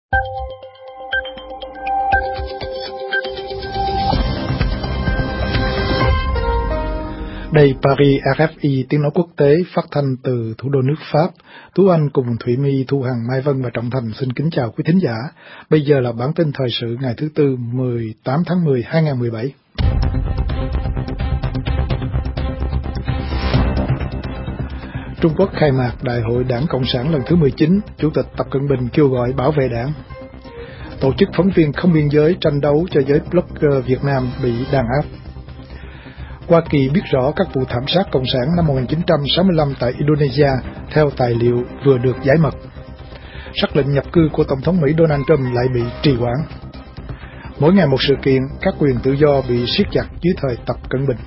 Đây Paris, RFI tiếng nói quốc tế phát thanh từ thủ đô nước Pháp. Tú Anh cùng Thủy My, Thu Hằng, Mai Vân và Trọng Thành xin kính chào quý thính giả. Bây giờ là bản tin thời sự ngày thứ Tư 18 tháng 10, 2017. Trung Quốc khai mạc Đại hội Đảng Cộng sản lần thứ 19, Chủ tịch Tập Cận Bình kêu gọi bảo vệ đảng. Tổ chức phóng viên không biên giới tranh đấu cho giới blogger Việt Nam bị đàn áp. Hoa Kỳ biết rõ các vụ thảm sát Cộng sản năm 1965 tại Indonesia theo tài liệu vừa được giải mật. Sắc lệnh nhập cư của Tổng thống Mỹ Donald Trump lại bị trì hoãn. Mỗi ngày một sự kiện, các quyền tự do bị siết chặt dưới thời Tập Cận Bình.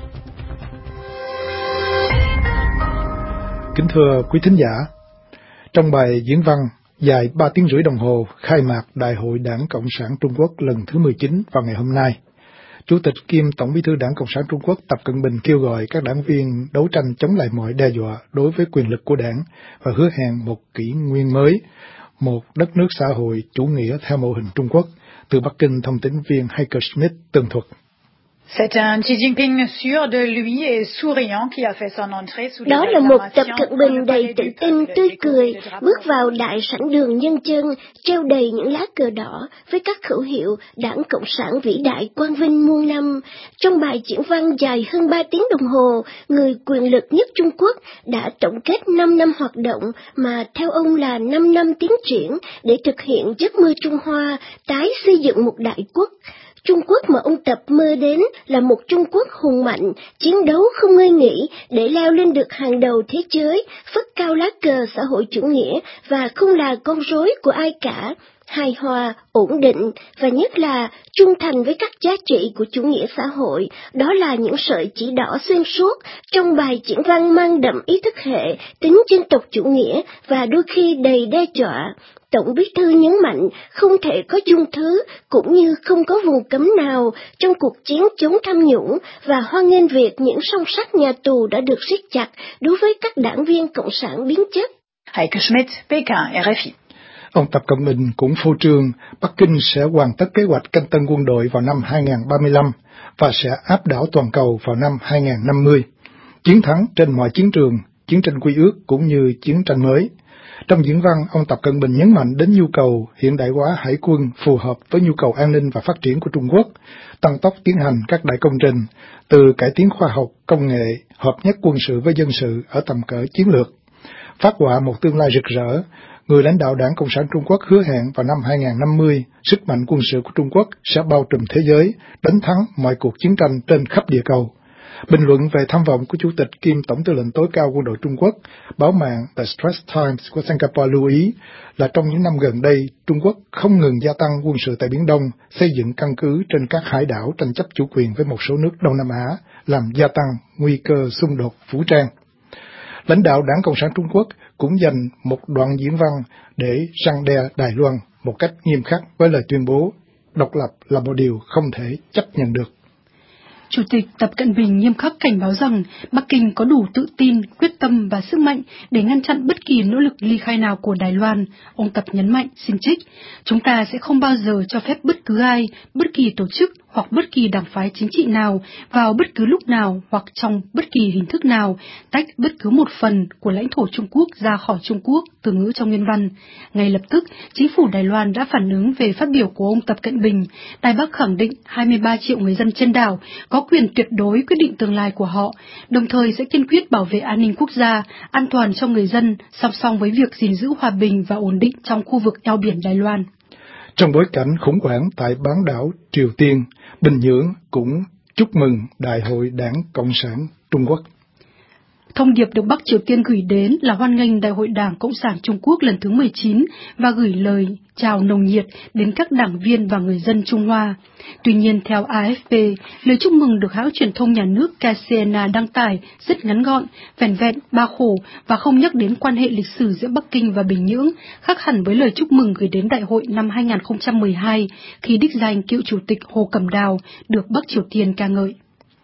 Kính thưa quý thính giả, trong bài diễn văn dài 3 tiếng rưỡi đồng hồ khai mạc Đại hội Đảng Cộng sản Trung Quốc lần thứ 19 vào ngày hôm nay, Chủ tịch kiêm Tổng bí thư Đảng Cộng sản Trung Quốc Tập Cận Bình kêu gọi các đảng viên đấu tranh chống lại mọi đe dọa đối với quyền lực của đảng và hứa hẹn một kỷ nguyên mới, một đất nước xã hội chủ nghĩa theo mô hình Trung Quốc. Từ Bắc Kinh, thông tấn viên Heike Schmidt tường thuật. C'est un Xi Jinping sûr de lui et souriant qui a fait son entrée sous Đó là một Tập Cận Bình đầy tự tin, tươi cười, bước vào đại sảnh đường nhân dân, treo đầy những lá cờ đỏ với các khẩu hiệu Đảng Cộng sản vĩ đại quang vinh muôn năm. Trong bài diễn văn dài hơn 3 tiếng đồng hồ, người quyền lực nhất Trung Quốc đã tổng kết 5 năm hoạt động mà theo ông là 5 năm tiến triển để thực hiện giấc mơ Trung Hoa, tái xây dựng một đại quốc. Trung Quốc mà ông Tập mơ đến là một Trung Quốc hùng mạnh, chiến đấu không ngơi nghỉ để leo lên được hàng đầu thế giới, phất cao lá cờ xã hội chủ nghĩa và không là con rối của ai cả, hài hòa, ổn định và nhất là trung thành với các giá trị của chủ nghĩa xã hội. Đó là những sợi chỉ đỏ xuyên suốt trong bài diễn văn mang đậm ý thức hệ, tính dân tộc chủ nghĩa và đôi khi đầy đe dọa. Tổng bí thư nhấn mạnh không thể có dung thứ cũng như không có vùng cấm nào trong cuộc chiến chống tham nhũng và hoan nghênh việc những song sắt nhà tù đã được siết chặt đối với các đảng viên cộng sản biến chất. Heike Schmidt, Pékin, RFI. Ông Tập Cận Bình cũng phô trương Bắc Kinh sẽ hoàn tất kế hoạch canh tân quân đội vào năm 2035 và sẽ áp đảo toàn cầu vào năm 2050. Chiến thắng trên mọi chiến trường, chiến tranh quy ước cũng như chiến tranh mới. Trong diễn văn, ông Tập Cận Bình nhấn mạnh đến nhu cầu hiện đại hóa hải quân phù hợp với nhu cầu an ninh và phát triển của Trung Quốc, tăng tốc tiến hành các đại công trình, từ cải tiến khoa học, công nghệ, hợp nhất quân sự với dân sự ở tầm cỡ chiến lược. Phác họa một tương lai rực rỡ, người lãnh đạo Đảng Cộng sản Trung Quốc hứa hẹn vào năm 2050, sức mạnh quân sự của Trung Quốc sẽ bao trùm thế giới, đánh thắng mọi cuộc chiến tranh trên khắp địa cầu. Bình luận về tham vọng của Chủ tịch kiêm Tổng tư lệnh tối cao quân đội Trung Quốc, báo mạng The Straits Times của Singapore lưu ý là trong những năm gần đây, Trung Quốc không ngừng gia tăng quân sự tại Biển Đông, xây dựng căn cứ trên các hải đảo tranh chấp chủ quyền với một số nước Đông Nam Á, làm gia tăng nguy cơ xung đột vũ trang. Lãnh đạo Đảng Cộng sản Trung Quốc cũng dành một đoạn diễn văn để răn đe Đài Loan một cách nghiêm khắc với lời tuyên bố độc lập là một điều không thể chấp nhận được. Chủ tịch Tập Cận Bình nghiêm khắc cảnh báo rằng Bắc Kinh có đủ tự tin, quyết tâm và sức mạnh để ngăn chặn bất kỳ nỗ lực ly khai nào của Đài Loan. Ông Tập nhấn mạnh, xin trích, chúng ta sẽ không bao giờ cho phép bất cứ ai, bất kỳ tổ chức hoặc bất kỳ đảng phái chính trị nào vào bất cứ lúc nào hoặc trong bất kỳ hình thức nào tách bất cứ một phần của lãnh thổ Trung Quốc ra khỏi Trung Quốc, từ ngữ trong nguyên văn. Ngay lập tức, chính phủ Đài Loan đã phản ứng về phát biểu của ông Tập Cận Bình. Đài Bắc khẳng định 23 triệu người dân trên đảo có quyền tuyệt đối quyết định tương lai của họ, đồng thời sẽ kiên quyết bảo vệ an ninh quốc gia, an toàn cho người dân, song song với việc gìn giữ hòa bình và ổn định trong khu vực eo biển Đài Loan. Trong bối cảnh khủng hoảng tại bán đảo Triều Tiên, Bình Nhưỡng cũng chúc mừng Đại hội Đảng Cộng sản Trung Quốc. Thông điệp được Bắc Triều Tiên gửi đến là hoan nghênh Đại hội Đảng Cộng sản Trung Quốc lần thứ 19 và gửi lời chào nồng nhiệt đến các đảng viên và người dân Trung Hoa. Tuy nhiên, theo AFP, lời chúc mừng được hãng truyền thông nhà nước KCNA đăng tải rất ngắn gọn, vẻn vẹn, ba khổ và không nhắc đến quan hệ lịch sử giữa Bắc Kinh và Bình Nhưỡng, khác hẳn với lời chúc mừng gửi đến Đại hội năm 2012 khi đích danh cựu chủ tịch Hồ Cẩm Đào được Bắc Triều Tiên ca ngợi.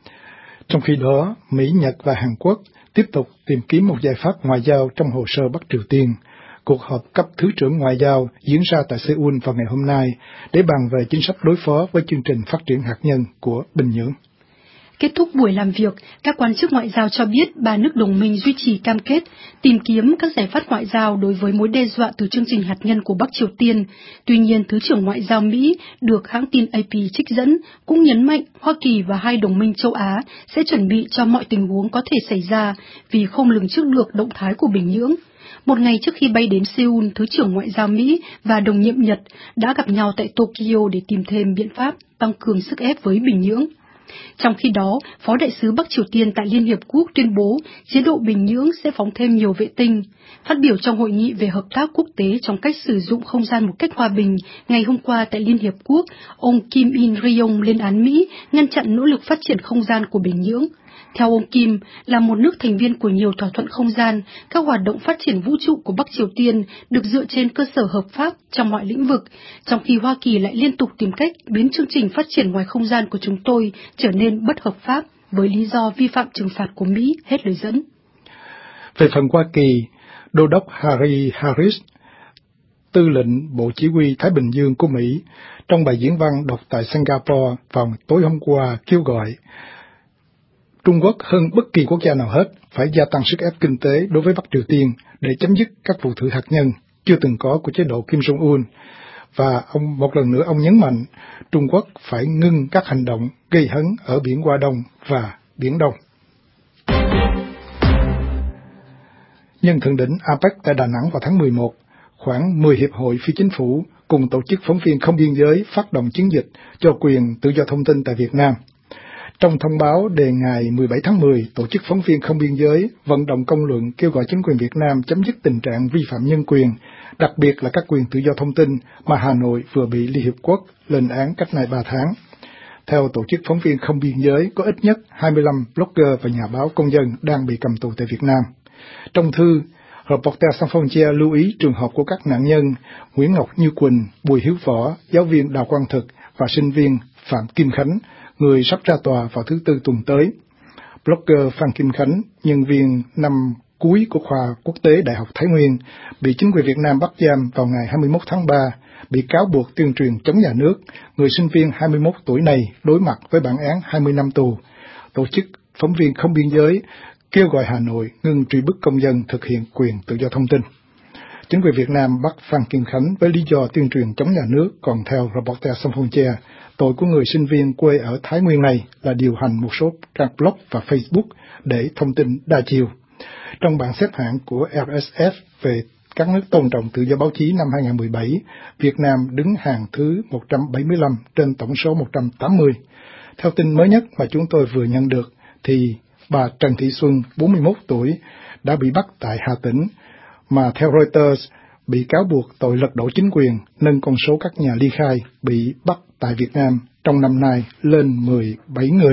Trong khi đó, Mỹ, Nhật và Hàn Quốc tiếp tục tìm kiếm một giải pháp ngoại giao trong hồ sơ Bắc Triều Tiên. cuộc họp cấp Thứ trưởng Ngoại giao diễn ra tại Seoul vào ngày hôm nay để bàn về chính sách đối phó với chương trình phát triển hạt nhân của Bình Nhưỡng. Kết thúc buổi làm việc, các quan chức ngoại giao cho biết ba nước đồng minh duy trì cam kết tìm kiếm các giải pháp ngoại giao đối với mối đe dọa từ chương trình hạt nhân của Bắc Triều Tiên. Tuy nhiên, Thứ trưởng Ngoại giao Mỹ được hãng tin AP trích dẫn cũng nhấn mạnh Hoa Kỳ và hai đồng minh châu Á sẽ chuẩn bị cho mọi tình huống có thể xảy ra vì không lường trước được động thái của Bình Nhưỡng. Một ngày trước khi bay đến Seoul, Thứ trưởng Ngoại giao Mỹ và đồng nhiệm Nhật đã gặp nhau tại Tokyo để tìm thêm biện pháp tăng cường sức ép với Bình Nhưỡng. Trong khi đó, Phó Đại sứ Bắc Triều Tiên tại Liên Hiệp Quốc tuyên bố chế độ Bình Nhưỡng sẽ phóng thêm nhiều vệ tinh. Phát biểu trong hội nghị về hợp tác quốc tế trong cách sử dụng không gian một cách hòa bình ngày hôm qua tại Liên Hiệp Quốc, ông Kim In-ryong lên án Mỹ ngăn chặn nỗ lực phát triển không gian của Bình Nhưỡng. Theo ông Kim, là một nước thành viên của nhiều thỏa thuận không gian, các hoạt động phát triển vũ trụ của Bắc Triều Tiên được dựa trên cơ sở hợp pháp trong mọi lĩnh vực, trong khi Hoa Kỳ lại liên tục tìm cách biến chương trình phát triển ngoài không gian của chúng tôi trở nên bất hợp pháp với lý do vi phạm trừng phạt của Mỹ, hết lời dẫn. Về phần Hoa Kỳ, Đô đốc Harry Harris, tư lệnh Bộ Chỉ huy Thái Bình Dương của Mỹ, trong bài diễn văn đọc tại Singapore vào tối hôm qua kêu gọi Trung Quốc hơn bất kỳ quốc gia nào hết phải gia tăng sức ép kinh tế đối với Bắc Triều Tiên để chấm dứt các vụ thử hạt nhân chưa từng có của chế độ Kim Jong-un. Và một lần nữa ông nhấn mạnh Trung Quốc phải ngưng các hành động gây hấn ở Biển Hoa Đông và Biển Đông. Nhân thượng đỉnh APEC tại Đà Nẵng vào tháng 11, khoảng 10 hiệp hội phi chính phủ cùng tổ chức phóng viên không biên giới phát động chiến dịch cho quyền tự do thông tin tại Việt Nam. Trong thông báo đề ngày 17 tháng 10, Tổ chức Phóng viên Không Biên giới vận động công luận kêu gọi chính quyền Việt Nam chấm dứt tình trạng vi phạm nhân quyền, đặc biệt là các quyền tự do thông tin mà Hà Nội vừa bị Liên Hiệp Quốc lên án cách nay 3 tháng. Theo Tổ chức Phóng viên Không Biên giới, có ít nhất 25 blogger và nhà báo công dân đang bị cầm tù tại Việt Nam. Trong thư, Reporters Sans Frontières lưu ý trường hợp của các nạn nhân Nguyễn Ngọc Như Quỳnh, Bùi Hiếu Võ, giáo viên Đào Quang Thực và sinh viên Phạm Kim Khánh, người sắp ra tòa vào thứ Tư tuần tới. Blogger Phan Kim Khánh, nhân viên năm cuối của khoa quốc tế Đại học Thái Nguyên, bị chính quyền Việt Nam bắt giam vào ngày 21 tháng 3, bị cáo buộc tuyên truyền chống nhà nước. Người sinh viên 21 tuổi này đối mặt với bản án 20 năm tù. Tổ chức Phóng viên Không Biên giới kêu gọi Hà Nội ngừng truy bức công dân thực hiện quyền tự do thông tin. Chính quyền Việt Nam bắt Phan Kim Khánh với lý do tuyên truyền chống nhà nước, còn theo Reporters Sans Frontières, tội của người sinh viên quê ở Thái Nguyên này là điều hành một số trang blog và Facebook để thông tin đa chiều. Trong bảng xếp hạng của RSF về các nước tôn trọng tự do báo chí năm 2017, Việt Nam đứng hàng thứ 175 trên tổng số 180. Theo tin mới nhất mà chúng tôi vừa nhận được, thì bà Trần Thị Xuân, 41 tuổi, đã bị bắt tại Hà Tĩnh, mà theo Reuters bị cáo buộc tội lật đổ chính quyền, nâng con số các nhà ly khai bị bắt tại Việt Nam trong năm nay lên 17 người.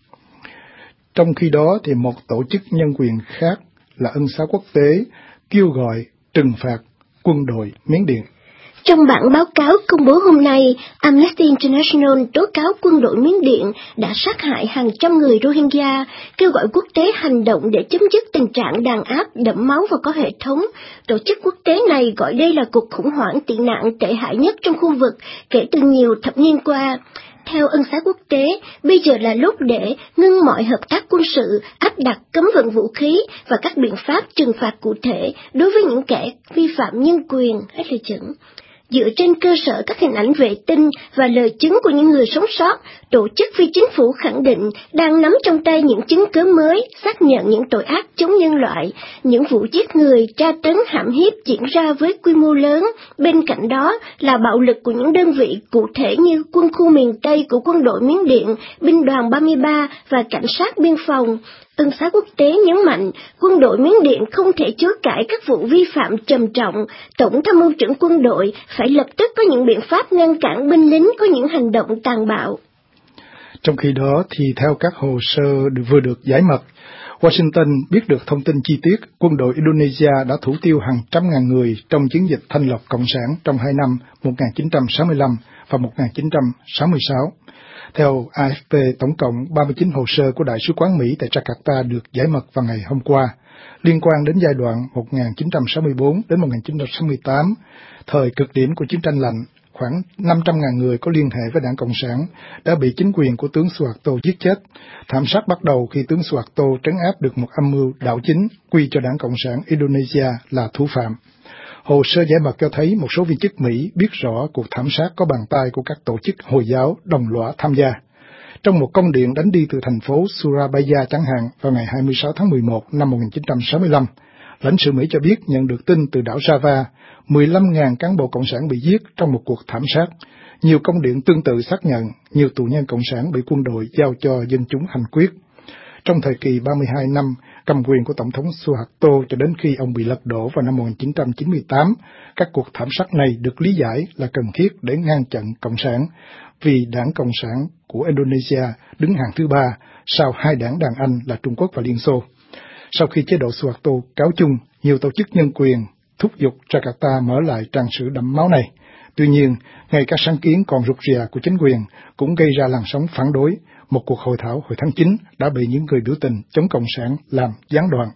Trong khi đó, thì một tổ chức nhân quyền khác là Ân xá Quốc tế kêu gọi trừng phạt quân đội Miến Điện. Trong bản báo cáo công bố hôm nay, Amnesty International tố cáo quân đội Miến Điện đã sát hại hàng trăm người Rohingya, kêu gọi quốc tế hành động để chấm dứt tình trạng đàn áp, đẫm máu và có hệ thống. Tổ chức quốc tế này gọi đây là cuộc khủng hoảng tị nạn tệ hại nhất trong khu vực kể từ nhiều thập niên qua. Theo Ân xá Quốc tế, bây giờ là lúc để ngưng mọi hợp tác quân sự, áp đặt cấm vận vũ khí và các biện pháp trừng phạt cụ thể đối với những kẻ vi phạm nhân quyền, hết lời dẫn. Dựa trên cơ sở các hình ảnh vệ tinh và lời chứng của những người sống sót, tổ chức phi chính phủ khẳng định đang nắm trong tay những chứng cứ mới xác nhận những tội ác chống nhân loại, những vụ giết người, tra tấn hãm hiếp diễn ra với quy mô lớn. Bên cạnh đó là bạo lực của những đơn vị cụ thể như quân khu miền Tây của quân đội Miến Điện, binh đoàn 33 và cảnh sát biên phòng. Ân xá Quốc tế nhấn mạnh, quân đội Miến Điện không thể chối cãi các vụ vi phạm trầm trọng. Tổng tham mưu trưởng quân đội phải lập tức có những biện pháp ngăn cản binh lính có những hành động tàn bạo. Trong khi đó thì theo các hồ sơ vừa được giải mật, Washington biết được thông tin chi tiết quân đội Indonesia đã thủ tiêu hàng trăm ngàn người trong chiến dịch thanh lọc Cộng sản trong hai năm 1965 và 1966. Theo AFP, tổng cộng 39 hồ sơ của Đại sứ quán Mỹ tại Jakarta được giải mật vào ngày hôm qua, liên quan đến giai đoạn 1964 đến 1968, thời cực điểm của chiến tranh lạnh. Khoảng 500.000 người có liên hệ với Đảng Cộng sản đã bị chính quyền của tướng Suharto giết chết. Thảm sát bắt đầu khi tướng Suharto trấn áp được một âm mưu đảo chính quy cho Đảng Cộng sản Indonesia là thủ phạm. Hồ sơ giải mật cho thấy một số viên chức Mỹ biết rõ cuộc thảm sát có bàn tay của các tổ chức Hồi giáo đồng lõa tham gia. Trong một công điện đánh đi từ thành phố Surabaya chẳng hạn vào ngày 26 tháng 11 năm 1965, lãnh sự Mỹ cho biết nhận được tin từ đảo Java, 15.000 cán bộ Cộng sản bị giết trong một cuộc thảm sát. Nhiều công điện tương tự xác nhận nhiều tù nhân Cộng sản bị quân đội giao cho dân chúng hành quyết. Trong thời kỳ 32 năm cầm quyền của Tổng thống Suharto cho đến khi ông bị lật đổ vào năm 1998, các cuộc thảm sát này được lý giải là cần thiết để ngăn chặn Cộng sản, vì Đảng Cộng sản của Indonesia đứng hàng thứ ba sau hai đảng đàn anh là Trung Quốc và Liên Xô. Sau khi chế độ Suharto cáo chung, nhiều tổ chức nhân quyền thúc giục Jakarta mở lại trang sử đẫm máu này. Tuy nhiên, ngay các sáng kiến còn rụt rè của chính quyền cũng gây ra làn sóng phản đối. Một cuộc hội thảo hồi tháng 9 đã bị những người biểu tình chống Cộng sản làm gián đoạn.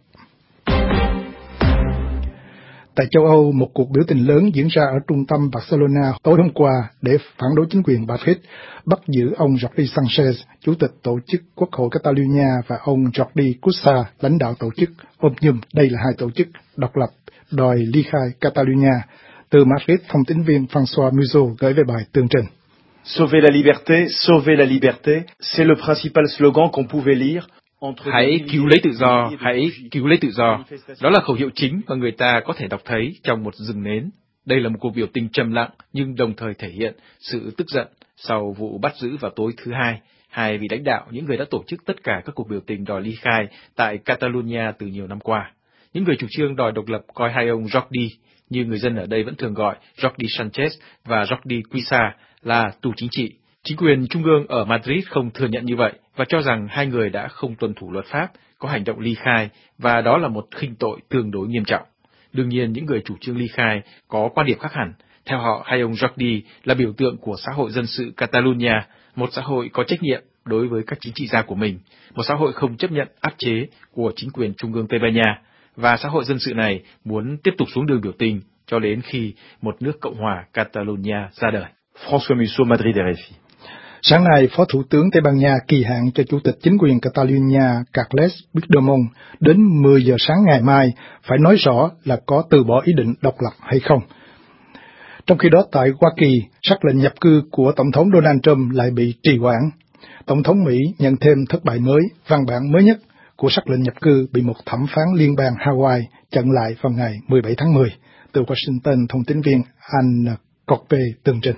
Tại châu Âu, một cuộc biểu tình lớn diễn ra ở trung tâm Barcelona tối hôm qua để phản đối chính quyền Madrid bắt giữ ông Jordi Sanchez, chủ tịch tổ chức Quốc hội Catalonia, và ông Jordi Cuixart, lãnh đạo tổ chức Òmnium. Đây là hai tổ chức độc lập đòi ly khai Catalonia. Từ Madrid, thông tín viên François Museau gửi về bài tường trình. Sauver la liberté, c'est le principal slogan qu'on pouvait lire. Hãy cứu lấy tự do, hãy cứu lấy tự do. Đó là khẩu hiệu chính mà người ta có thể đọc thấy trong một rừng nến. Đây là một cuộc biểu tình trầm lặng nhưng đồng thời thể hiện sự tức giận sau vụ bắt giữ vào tối thứ Hai. Hai vị lãnh đạo, những người đã tổ chức tất cả các cuộc biểu tình đòi ly khai tại Catalonia từ nhiều năm qua. Những người chủ trương đòi độc lập coi hai ông Jordi, như người dân ở đây vẫn thường gọi Jordi Sanchez và Jordi Cuixart, là tù chính trị. Chính quyền trung ương ở Madrid không thừa nhận như vậy và cho rằng hai người đã không tuân thủ luật pháp, có hành động ly khai, và đó là một khinh tội tương đối nghiêm trọng. Đương nhiên, những người chủ trương ly khai có quan điểm khác hẳn. Theo họ, hai ông Jordi là biểu tượng của xã hội dân sự Catalonia, một xã hội có trách nhiệm đối với các chính trị gia của mình, một xã hội không chấp nhận áp chế của chính quyền trung ương Tây Ban Nha, và xã hội dân sự này muốn tiếp tục xuống đường biểu tình cho đến khi một nước Cộng hòa Catalonia ra đời. François Museau, Madrid, RFI. Sáng nay, Phó Thủ tướng Tây Ban Nha kỳ hạn cho Chủ tịch chính quyền Catalonia Carles Puigdemont đến 10 giờ sáng ngày mai phải nói rõ là có từ bỏ ý định độc lập hay không. Trong khi đó, tại Hoa Kỳ, sắc lệnh nhập cư của Tổng thống Donald Trump lại bị trì hoãn. Tổng thống Mỹ nhận thêm thất bại mới. Văn bản mới nhất của sắc lệnh nhập cư bị một thẩm phán liên bang Hawaii chặn lại vào ngày 17 tháng 10. Từ Washington, thông tín viên Anne Corpe tường trình.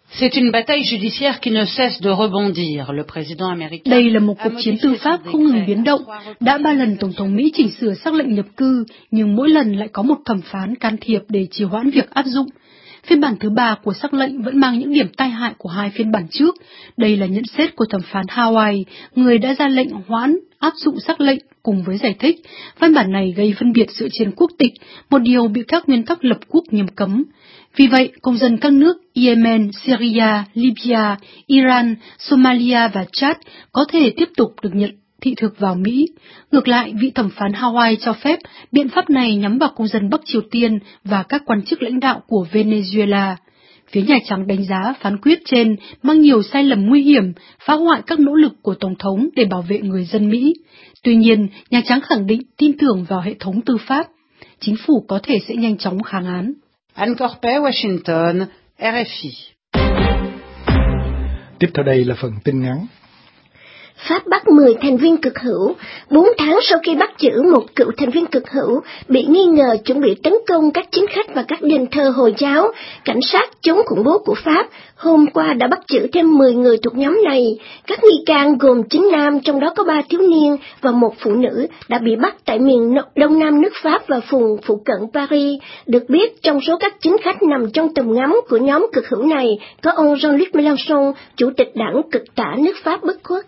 Đây là một cuộc chiến tư pháp không ngừng biến động. Đã 3 lần Tổng thống Mỹ chỉnh sửa sắc lệnh nhập cư, nhưng mỗi lần lại có một thẩm phán can thiệp để trì hoãn việc áp dụng. Phiên bản thứ 3 của sắc lệnh vẫn mang những điểm tai hại của hai phiên bản trước. Đây là nhận xét của thẩm phán Hawaii, người đã ra lệnh hoãn áp dụng sắc lệnh, cùng với giải thích văn bản này gây phân biệt dựa trên quốc tịch, một điều bị các nguyên tắc lập quốc nghiêm cấm. Vì vậy, công dân các nước Yemen, Syria, Libya, Iran, Somalia và Chad có thể tiếp tục được nhận thị thực vào Mỹ. Ngược lại, vị thẩm phán Hawaii cho phép biện pháp này nhắm vào công dân Bắc Triều Tiên và các quan chức lãnh đạo của Venezuela. Phía Nhà Trắng đánh giá phán quyết trên mang nhiều sai lầm nguy hiểm, phá hoại các nỗ lực của Tổng thống để bảo vệ người dân Mỹ. Tuy nhiên, Nhà Trắng khẳng định tin tưởng vào hệ thống tư pháp. Chính phủ có thể sẽ nhanh chóng kháng án. Anne Corpe, Washington, RFI. Tiếp theo đây là phần tin ngắn. Pháp bắt 10 thành viên cực hữu. 4 tháng sau khi bắt giữ một cựu thành viên cực hữu bị nghi ngờ chuẩn bị tấn công các chính khách và các đền thờ Hồi giáo, cảnh sát chống khủng bố của Pháp hôm qua đã bắt giữ thêm 10 người thuộc nhóm này. Các nghi can gồm 9 nam, trong đó có 3 thiếu niên và 1 phụ nữ, đã bị bắt tại miền đông nam nước Pháp và vùng phụ cận Paris. Được biết, trong số các chính khách nằm trong tầm ngắm của nhóm cực hữu này có ông Jean-Luc Mélenchon, chủ tịch đảng cực tả nước Pháp bất khuất.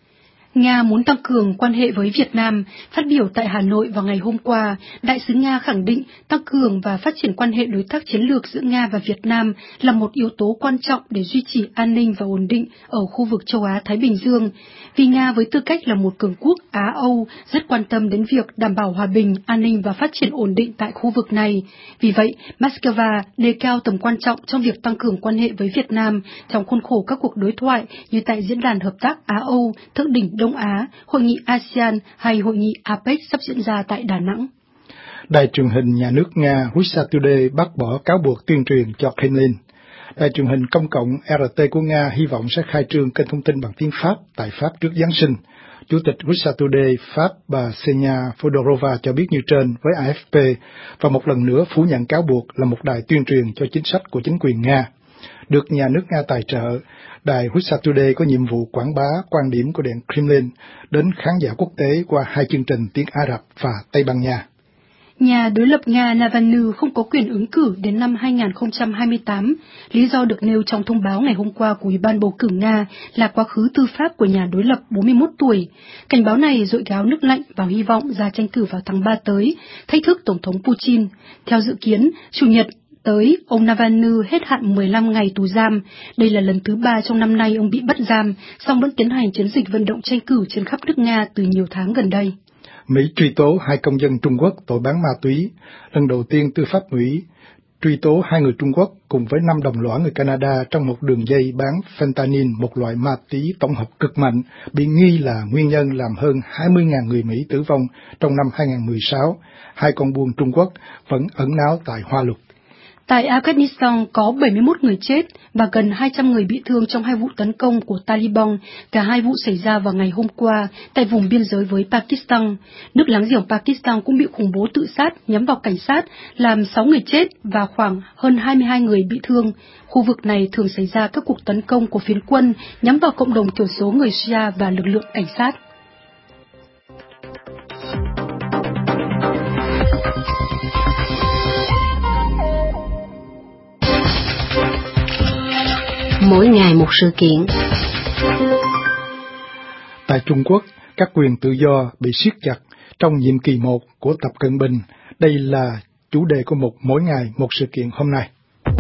Nga muốn tăng cường quan hệ với Việt Nam. Phát biểu tại Hà Nội vào ngày hôm qua, Đại sứ Nga khẳng định tăng cường và phát triển quan hệ đối tác chiến lược giữa Nga và Việt Nam là một yếu tố quan trọng để duy trì an ninh và ổn định ở khu vực châu Á-Thái Bình Dương. Vì Nga với tư cách là một cường quốc Á-Âu rất quan tâm đến việc đảm bảo hòa bình, an ninh và phát triển ổn định tại khu vực này. Vì vậy, Moscow đề cao tầm quan trọng trong việc tăng cường quan hệ với Việt Nam trong khuôn khổ các cuộc đối thoại như tại Diễn đàn Hợp tác Á-Âu, Thượng đỉnh Đông Á, Hội nghị ASEAN hay Hội nghị APEC sắp diễn ra tại Đà Nẵng. Đài truyền hình nhà nước Nga Russia Today bác bỏ cáo buộc tuyên truyền cho Kremlin. Đài truyền hình công cộng RT của Nga hy vọng sẽ khai trương kênh thông tin bằng tiếng Pháp tại Pháp trước Giáng sinh. Chủ tịch Russia Today Pháp bà Ksenia Fodorova cho biết như trên với AFP và một lần nữa phủ nhận cáo buộc là một đài tuyên truyền cho chính sách của chính quyền Nga. Được nhà nước Nga tài trợ, đài Russia Today có nhiệm vụ quảng bá quan điểm của Điện Kremlin đến khán giả quốc tế qua 2 chương trình tiếng Ả Rập và Tây Ban Nha. Nhà đối lập Nga Navalny không có quyền ứng cử đến năm 2028. Lý do được nêu trong thông báo ngày hôm qua của Ủy ban bầu cử Nga là quá khứ tư pháp của nhà đối lập 41 tuổi. Cảnh báo này dội gáo nước lạnh vào hy vọng ra tranh cử vào tháng 3 tới, thách thức Tổng thống Putin. Theo dự kiến, Chủ nhật tới, ông Navalny hết hạn 15 ngày tù giam. Đây là lần thứ 3 trong năm nay ông bị bắt giam, song vẫn tiến hành chiến dịch vận động tranh cử trên khắp nước Nga từ nhiều tháng gần đây. Mỹ truy tố 2 công dân Trung Quốc tội bán ma túy. Lần đầu tiên tư pháp Mỹ truy tố 2 người Trung Quốc cùng với 5 đồng lõa người Canada trong một đường dây bán fentanyl, một loại ma túy tổng hợp cực mạnh, bị nghi là nguyên nhân làm hơn 20.000 người Mỹ tử vong trong năm 2016. 2 con buôn Trung Quốc vẫn ẩn náu tại Hoa Lục. Tại Afghanistan có 71 người chết và gần 200 người bị thương trong 2 vụ tấn công của Taliban. Cả 2 vụ xảy ra vào ngày hôm qua tại vùng biên giới với Pakistan. Nước láng giềng Pakistan cũng bị khủng bố tự sát nhắm vào cảnh sát, làm 6 người chết và khoảng hơn 22 người bị thương. Khu vực này thường xảy ra các cuộc tấn công của phiến quân nhắm vào cộng đồng thiểu số người Shia và lực lượng cảnh sát. Mỗi ngày một sự kiện. Tại Trung Quốc, các quyền tự do bị siết chặt trong nhiệm kỳ 1 của Tập Cận Bình. Đây là chủ đề của mỗi ngày một sự kiện hôm nay.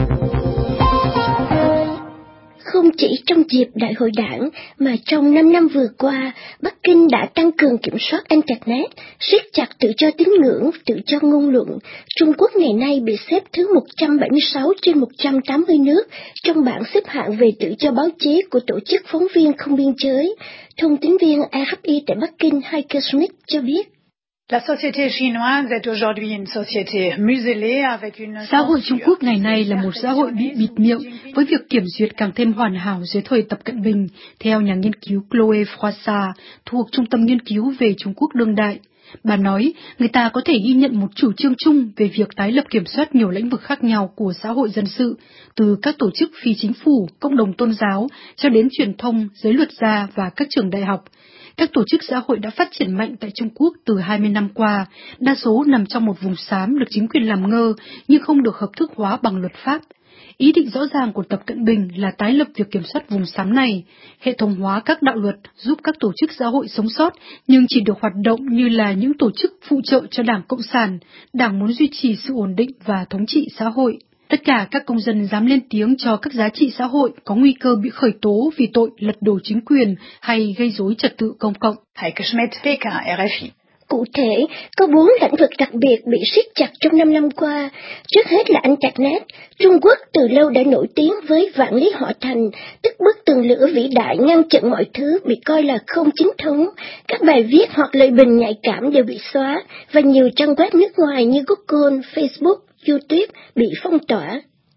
Không chỉ trong dịp Đại hội Đảng, mà trong 5 năm vừa qua, Bắc Kinh đã tăng cường kiểm soát Internet, siết chặt tự do tín ngưỡng, tự do ngôn luận. Trung Quốc ngày nay bị xếp thứ 176 trên 180 nước trong bảng xếp hạng về tự do báo chí của Tổ chức Phóng viên Không Biên Giới. Thông tín viên RFI tại Bắc Kinh Heike Schmidt cho biết. Xã hội Trung Quốc ngày nay là một xã hội bị bịt miệng với việc kiểm duyệt càng thêm hoàn hảo dưới thời Tập Cận Bình, theo nhà nghiên cứu Chloe Froissart thuộc Trung tâm Nghiên cứu về Trung Quốc đương đại. Bà nói, người ta có thể ghi nhận một chủ trương chung về việc tái lập kiểm soát nhiều lĩnh vực khác nhau của xã hội dân sự, từ các tổ chức phi chính phủ, cộng đồng tôn giáo, cho đến truyền thông, giới luật gia và các trường đại học. Các tổ chức xã hội đã phát triển mạnh tại Trung Quốc từ 20 năm qua, đa số nằm trong một vùng xám được chính quyền làm ngơ, nhưng không được hợp thức hóa bằng luật pháp. Ý định rõ ràng của Tập Cận Bình là tái lập việc kiểm soát vùng xám này, hệ thống hóa các đạo luật giúp các tổ chức xã hội sống sót, nhưng chỉ được hoạt động như là những tổ chức phụ trợ cho Đảng Cộng sản. Đảng muốn duy trì sự ổn định và thống trị xã hội. Tất cả các công dân dám lên tiếng cho các giá trị xã hội có nguy cơ bị khởi tố vì tội lật đổ chính quyền hay gây rối trật tự công cộng. Heike Schmidt, Pékin, RFI. Cụ thể, có 4 lĩnh vực đặc biệt bị siết chặt trong 5 năm qua. Trước hết là Internet. Trung Quốc từ lâu đã nổi tiếng với vạn lý họ thành, tức bức tường lửa vĩ đại ngăn chặn mọi thứ bị coi là không chính thống. Các bài viết hoặc lời bình nhạy cảm đều bị xóa, và nhiều trang web nước ngoài như Google, Facebook, YouTube bị phong tỏa.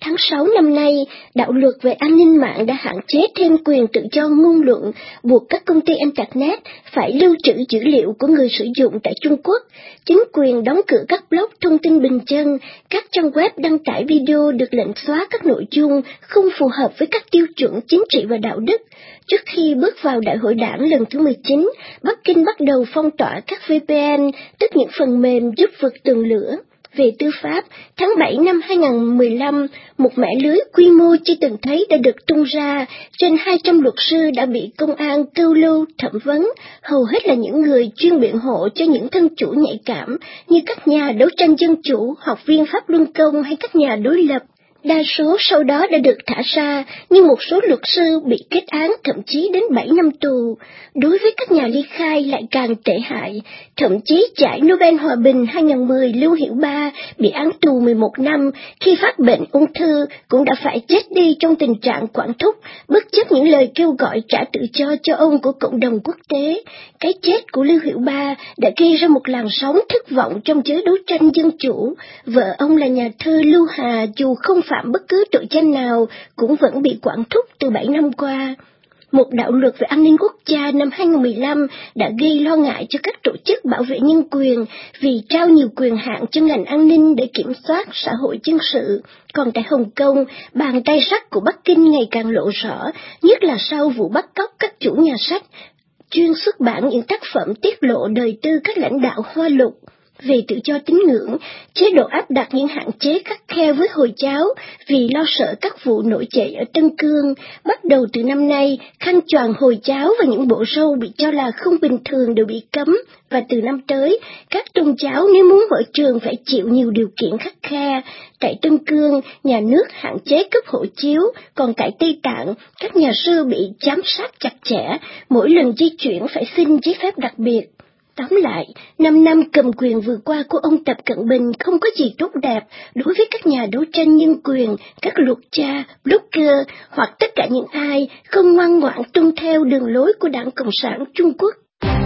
Tháng 6 năm nay, đạo luật về an ninh mạng đã hạn chế thêm quyền tự do ngôn luận, buộc các công ty Internet phải lưu trữ dữ liệu của người sử dụng tại Trung Quốc. Chính quyền đóng cửa các blog thông tin bình dân, các trang web đăng tải video được lệnh xóa các nội dung không phù hợp với các tiêu chuẩn chính trị và đạo đức. Trước khi bước vào Đại hội đảng lần thứ 19, Bắc Kinh bắt đầu phong tỏa các VPN, tức những phần mềm giúp vượt tường lửa. Về tư pháp, tháng 7 năm 2015, một mẻ lưới quy mô chưa từng thấy đã được tung ra, trên 200 luật sư đã bị công an câu lưu thẩm vấn, hầu hết là những người chuyên biện hộ cho những thân chủ nhạy cảm như các nhà đấu tranh dân chủ, học viên pháp luân công hay các nhà đối lập. Đa số sau đó đã được thả ra, nhưng một số luật sư bị kết án thậm chí đến 7 năm tù. Đối với các nhà ly khai lại càng tệ hại, thậm chí giải Nobel Hòa bình 2010 Lưu Hiểu Ba bị án tù 11 năm khi phát bệnh ung thư cũng đã phải chết đi trong tình trạng quản thúc, bất chấp những lời kêu gọi trả tự do cho ông của cộng đồng quốc tế. Cái chết của Lưu Hiểu Ba đã gây ra một làn sóng thất vọng trong giới đấu tranh dân chủ. Vợ ông là nhà thơ Lưu Hà, dù không phạm bất cứ tội danh nào, cũng vẫn bị quản thúc từ 7 năm qua. Một đạo luật về an ninh quốc gia năm 2015 đã gây lo ngại cho các tổ chức bảo vệ nhân quyền vì trao nhiều quyền hạn cho ngành an ninh để kiểm soát xã hội dân sự. Còn tại Hồng Kông, bàn tay sắt của Bắc Kinh ngày càng lộ rõ, nhất là sau vụ bắt cóc các chủ nhà sách chuyên xuất bản những tác phẩm tiết lộ đời tư các lãnh đạo Hoa Lục. Về tự do tín ngưỡng, chế độ áp đặt những hạn chế khắt khe với Hồi giáo vì lo sợ các vụ nổi dậy ở Tân Cương. Bắt đầu từ năm nay, khăn choàng Hồi giáo và những bộ râu bị cho là không bình thường đều bị cấm, và từ năm tới, các tôn giáo nếu muốn mở trường phải chịu nhiều điều kiện khắt khe. Tại Tân Cương, nhà nước hạn chế cấp hộ chiếu, còn tại Tây Tạng, các nhà sư bị giám sát chặt chẽ, mỗi lần di chuyển phải xin giấy phép đặc biệt. Tóm lại, 5 năm cầm quyền vừa qua của ông Tập Cận Bình không có gì tốt đẹp đối với các nhà đấu tranh nhân quyền, các luật gia, blogger hoặc tất cả những ai không ngoan ngoãn tuân theo đường lối của Đảng Cộng sản Trung Quốc.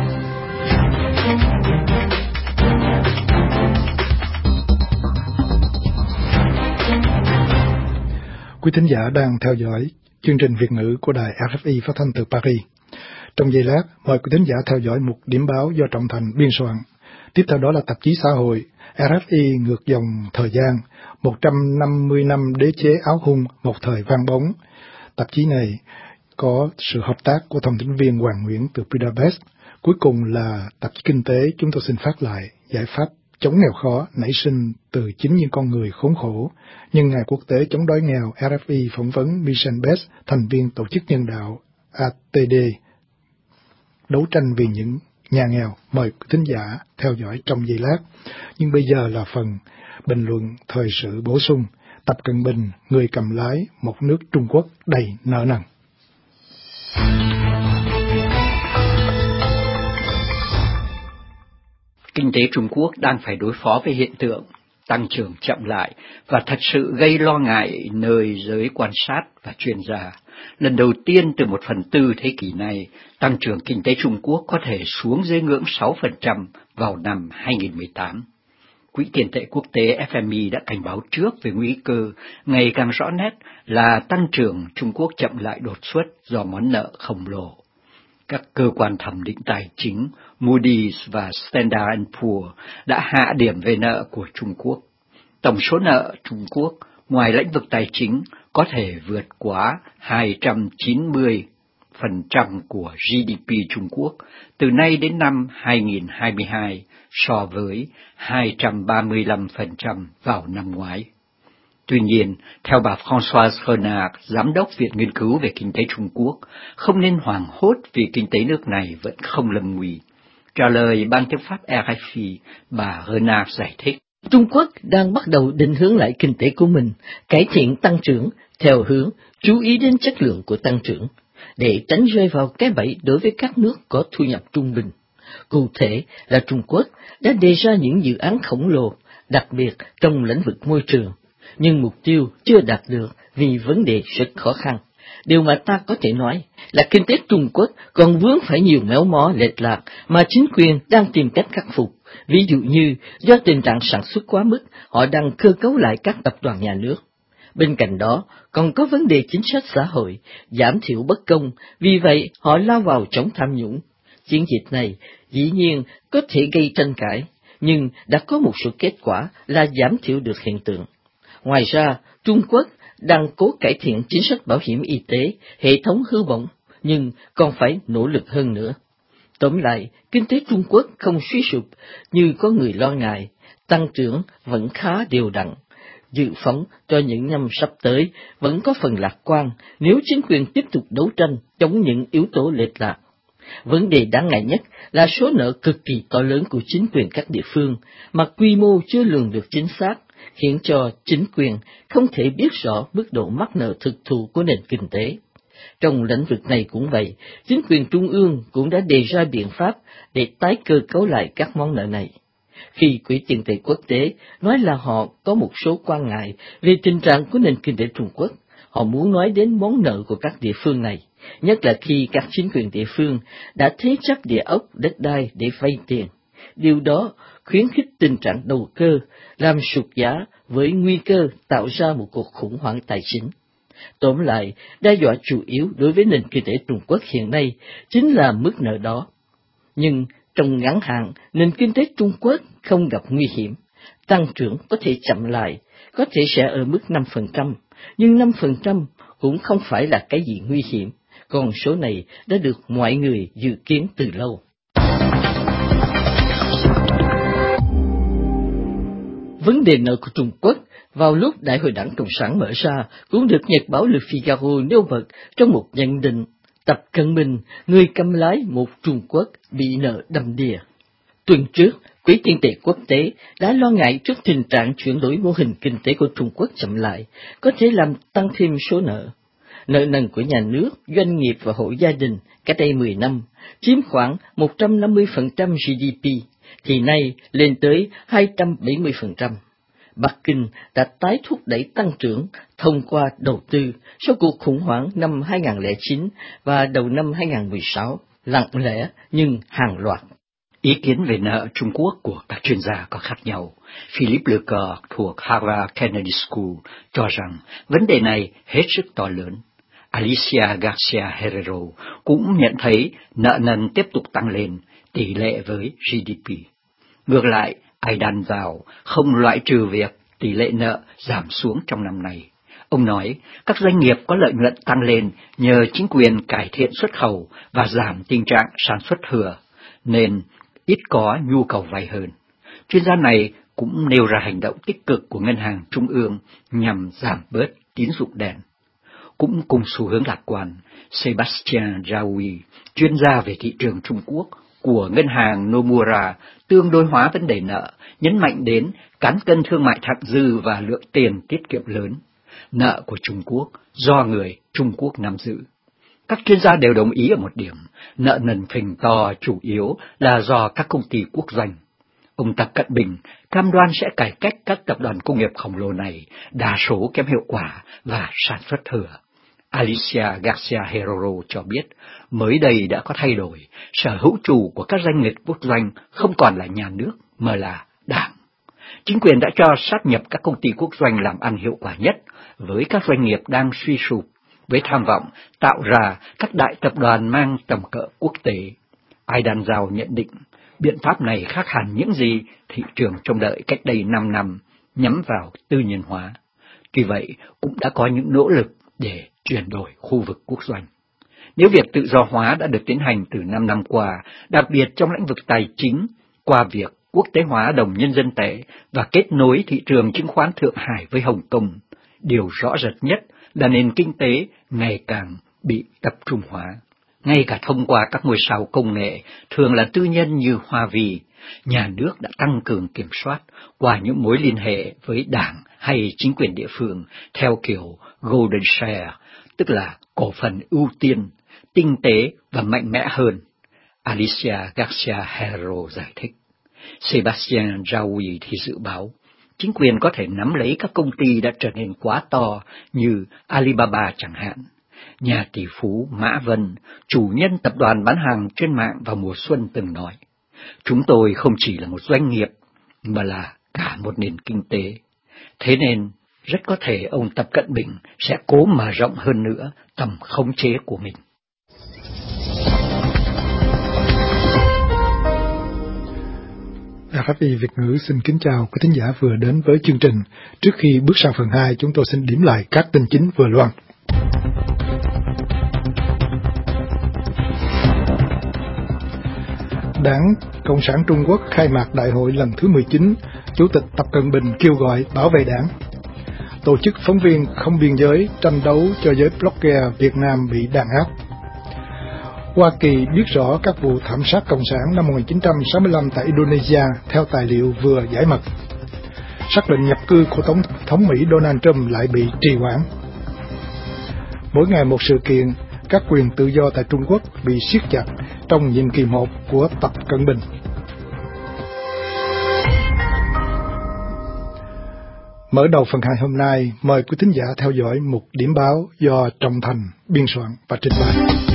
Quý thính giả đang theo dõi chương trình Việt ngữ của đài RFI phát thanh từ Paris. Trong giây lát, mời quý thính giả theo dõi một điểm báo do Trọng Thành biên soạn. Tiếp theo đó là tạp chí xã hội RFI ngược dòng thời gian, 150 năm đế chế áo hung, một thời vang bóng. Tạp chí này có sự hợp tác của thông tấn viên Hoàng Nguyễn từ Budapest. Cuối cùng là tạp chí kinh tế, chúng tôi xin phát lại giải pháp chống nghèo khó nảy sinh từ chính những con người khốn khổ. Nhân ngày quốc tế chống đói nghèo, RFI phỏng vấn Michel Bess, thành viên tổ chức nhân đạo ATD, đấu tranh vì những nhà nghèo. Mời thính giả theo dõi trong giây lát. Nhưng bây giờ là phần bình luận thời sự bổ sung. Tập Cận Bình, người cầm lái một nước Trung Quốc đầy nợ nần. Kinh tế Trung Quốc đang phải đối phó với hiện tượng tăng trưởng chậm lại và thật sự gây lo ngại nơi giới quan sát và chuyên gia. Lần đầu tiên từ 1/4 thế kỷ này, tăng trưởng kinh tế Trung Quốc có thể xuống dưới ngưỡng 6% vào năm 2018. Quỹ tiền tệ quốc tế FMI đã cảnh báo trước về nguy cơ ngày càng rõ nét là tăng trưởng Trung Quốc chậm lại đột xuất do món nợ khổng lồ. Các cơ quan thẩm định tài chính Moody's và Standard & Poor's đã hạ điểm về nợ của Trung Quốc. Tổng số nợ Trung Quốc ngoài lĩnh vực tài chính có thể vượt quá 290% của GDP Trung Quốc từ nay đến năm 2022 so với 235% vào năm ngoái. Tuy nhiên, theo bà Françoise Renard, Giám đốc Viện Nghiên cứu về Kinh tế Trung Quốc, không nên hoảng hốt vì kinh tế nước này vẫn không lâm nguy. Trả lời ban tiếng Pháp RFI, bà Renard giải thích. Trung Quốc đang bắt đầu định hướng lại kinh tế của mình, cải thiện tăng trưởng theo hướng chú ý đến chất lượng của tăng trưởng, để tránh rơi vào cái bẫy đối với các nước có thu nhập trung bình. Cụ thể là Trung Quốc đã đề ra những dự án khổng lồ, đặc biệt trong lĩnh vực môi trường, nhưng mục tiêu chưa đạt được vì vấn đề rất khó khăn. Điều mà ta có thể nói là kinh tế Trung Quốc còn vướng phải nhiều méo mó lệch lạc mà chính quyền đang tìm cách khắc phục. Ví dụ như do tình trạng sản xuất quá mức, họ đang cơ cấu lại các tập đoàn nhà nước. Bên cạnh đó, còn có vấn đề chính sách xã hội, giảm thiểu bất công, vì vậy họ lao vào chống tham nhũng. Chiến dịch này dĩ nhiên có thể gây tranh cãi, nhưng đã có một số kết quả là giảm thiểu được hiện tượng. Ngoài ra, Trung Quốc đang cố cải thiện chính sách bảo hiểm y tế, hệ thống hư bổng, nhưng còn phải nỗ lực hơn nữa. Tóm lại, kinh tế Trung Quốc không suy sụp như có người lo ngại, tăng trưởng vẫn khá đều đặn. Dự phóng cho những năm sắp tới vẫn có phần lạc quan nếu chính quyền tiếp tục đấu tranh chống những yếu tố lệch lạc. Vấn đề đáng ngại nhất là số nợ cực kỳ to lớn của chính quyền các địa phương, mà quy mô chưa lường được chính xác, khiến cho chính quyền không thể biết rõ mức độ mắc nợ thực thụ của nền kinh tế. Trong lĩnh vực này cũng vậy, chính quyền trung ương cũng đã đề ra biện pháp để tái cơ cấu lại các món nợ này. Khi Quỹ tiền tệ quốc tế nói là họ có một số quan ngại về tình trạng của nền kinh tế Trung Quốc, họ muốn nói đến món nợ của các địa phương này, nhất là khi các chính quyền địa phương đã thế chấp địa ốc, đất đai để vay tiền. Điều đó khuyến khích tình trạng đầu cơ, làm sụt giá với nguy cơ tạo ra một cuộc khủng hoảng tài chính. Tóm lại, đe dọa chủ yếu đối với nền kinh tế Trung Quốc hiện nay chính là mức nợ đó. Nhưng trong ngắn hạn, nền kinh tế Trung Quốc không gặp nguy hiểm, tăng trưởng có thể chậm lại, có thể sẽ ở mức 5%, nhưng 5% cũng không phải là cái gì nguy hiểm, con số này đã được mọi người dự kiến từ lâu. Vấn đề nợ của Trung Quốc vào lúc Đại hội Đảng Cộng sản mở ra cũng được nhật báo Le Figaro nêu bật trong một nhận định: Tập Cận Bình, người cầm lái một Trung Quốc bị nợ đầm đìa. Tuần trước, Quỹ tiền tệ quốc tế đã lo ngại trước tình trạng chuyển đổi mô hình kinh tế của Trung Quốc chậm lại, có thể làm tăng thêm số nợ. Nợ nần của nhà nước, doanh nghiệp và hộ gia đình cách đây 10 năm chiếm khoảng 150% GDP, thì nay lên tới 270%. Bắc Kinh đã tái thúc đẩy tăng trưởng thông qua đầu tư sau cuộc khủng hoảng năm 2009 và đầu năm 2016, lặng lẽ nhưng hàng loạt. Ý kiến về nợ Trung Quốc của các chuyên gia có khác nhau. Philippe Lecoeur thuộc Harvard Kennedy School cho rằng vấn đề này hết sức to lớn. Alicia Garcia Herrero cũng nhận thấy nợ nần tiếp tục tăng lên tỷ lệ với GDP. Ngược lại, Aidan Zhao không loại trừ việc tỷ lệ nợ giảm xuống trong năm nay. Ông nói các doanh nghiệp có lợi nhuận tăng lên nhờ chính quyền cải thiện xuất khẩu và giảm tình trạng sản xuất thừa, nên ít có nhu cầu vay hơn. Chuyên gia này cũng nêu ra hành động tích cực của Ngân hàng Trung ương nhằm giảm bớt tín dụng đen. Cũng cùng xu hướng lạc quan, Sebastian Jaoui, chuyên gia về thị trường Trung Quốc của Ngân hàng Nomura, tương đối hóa vấn đề nợ, nhấn mạnh đến cán cân thương mại thặng dư và lượng tiền tiết kiệm lớn. Nợ của Trung Quốc do người Trung Quốc nắm giữ. Các chuyên gia đều đồng ý ở một điểm, nợ nần phình to chủ yếu là do các công ty quốc doanh. Ông Tập Cận Bình cam đoan sẽ cải cách các tập đoàn công nghiệp khổng lồ này, đa số kém hiệu quả và sản xuất thừa. Alicia Garcia Herrero cho biết, mới đây đã có thay đổi, sở hữu chủ của các doanh nghiệp quốc doanh không còn là nhà nước mà là đảng. Chính quyền đã cho sáp nhập các công ty quốc doanh làm ăn hiệu quả nhất với các doanh nghiệp đang suy sụp, với tham vọng tạo ra các đại tập đoàn mang tầm cỡ quốc tế. Aidan Zhao nhận định, biện pháp này khác hẳn những gì thị trường trông đợi cách đây 5 năm, nhắm vào tư nhân hóa. Tuy vậy, cũng đã có những nỗ lực để chuyển đổi khu vực quốc doanh. Nếu việc tự do hóa đã được tiến hành từ 5 năm qua, đặc biệt trong lĩnh vực tài chính, qua việc quốc tế hóa đồng nhân dân tệ và kết nối thị trường chứng khoán Thượng Hải với Hồng Kông, điều rõ rệt nhất là nền kinh tế ngày càng bị tập trung hóa. Ngay cả thông qua các ngôi sao công nghệ, thường là tư nhân như Hoa Vì, nhà nước đã tăng cường kiểm soát qua những mối liên hệ với đảng hay chính quyền địa phương theo kiểu Golden Share, tức là cổ phần ưu tiên, tinh tế và mạnh mẽ hơn. Alicia Garcia Herrero giải thích. Sebastian Jaoui thì dự báo, chính quyền có thể nắm lấy các công ty đã trở nên quá to như Alibaba chẳng hạn. Nhà tỷ phú Mã Vân, chủ nhân tập đoàn bán hàng trên mạng vào mùa xuân từng nói, chúng tôi không chỉ là một doanh nghiệp, mà là cả một nền kinh tế. Thế nên, rất có thể ông Tập Cận Bình sẽ cố mở rộng hơn nữa tầm khống chế của mình. RFI Việt ngữ xin kính chào quý thính giả vừa đến với chương trình. Trước khi bước sang phần 2, chúng tôi xin điểm lại các tin chính vừa loan. Đảng Cộng sản Trung Quốc khai mạc đại hội lần thứ 19, Chủ tịch Tập Cận Bình kêu gọi bảo vệ đảng. Tổ chức phóng viên không biên giới tranh đấu cho giới blogger Việt Nam bị đàn áp. Hoa Kỳ biết rõ các vụ thảm sát cộng sản năm 1965 tại Indonesia theo tài liệu vừa giải mật. Sắc lệnh nhập cư của Tổng thống Mỹ Donald Trump lại bị trì hoãn. Mỗi ngày một sự kiện, các quyền tự do tại Trung Quốc bị siết chặt trong nhiệm kỳ 1 của Tập Cận Bình. Mở đầu phần 2 hôm nay, mời quý thính giả theo dõi mục điểm báo do Trọng Thành biên soạn và trình bày.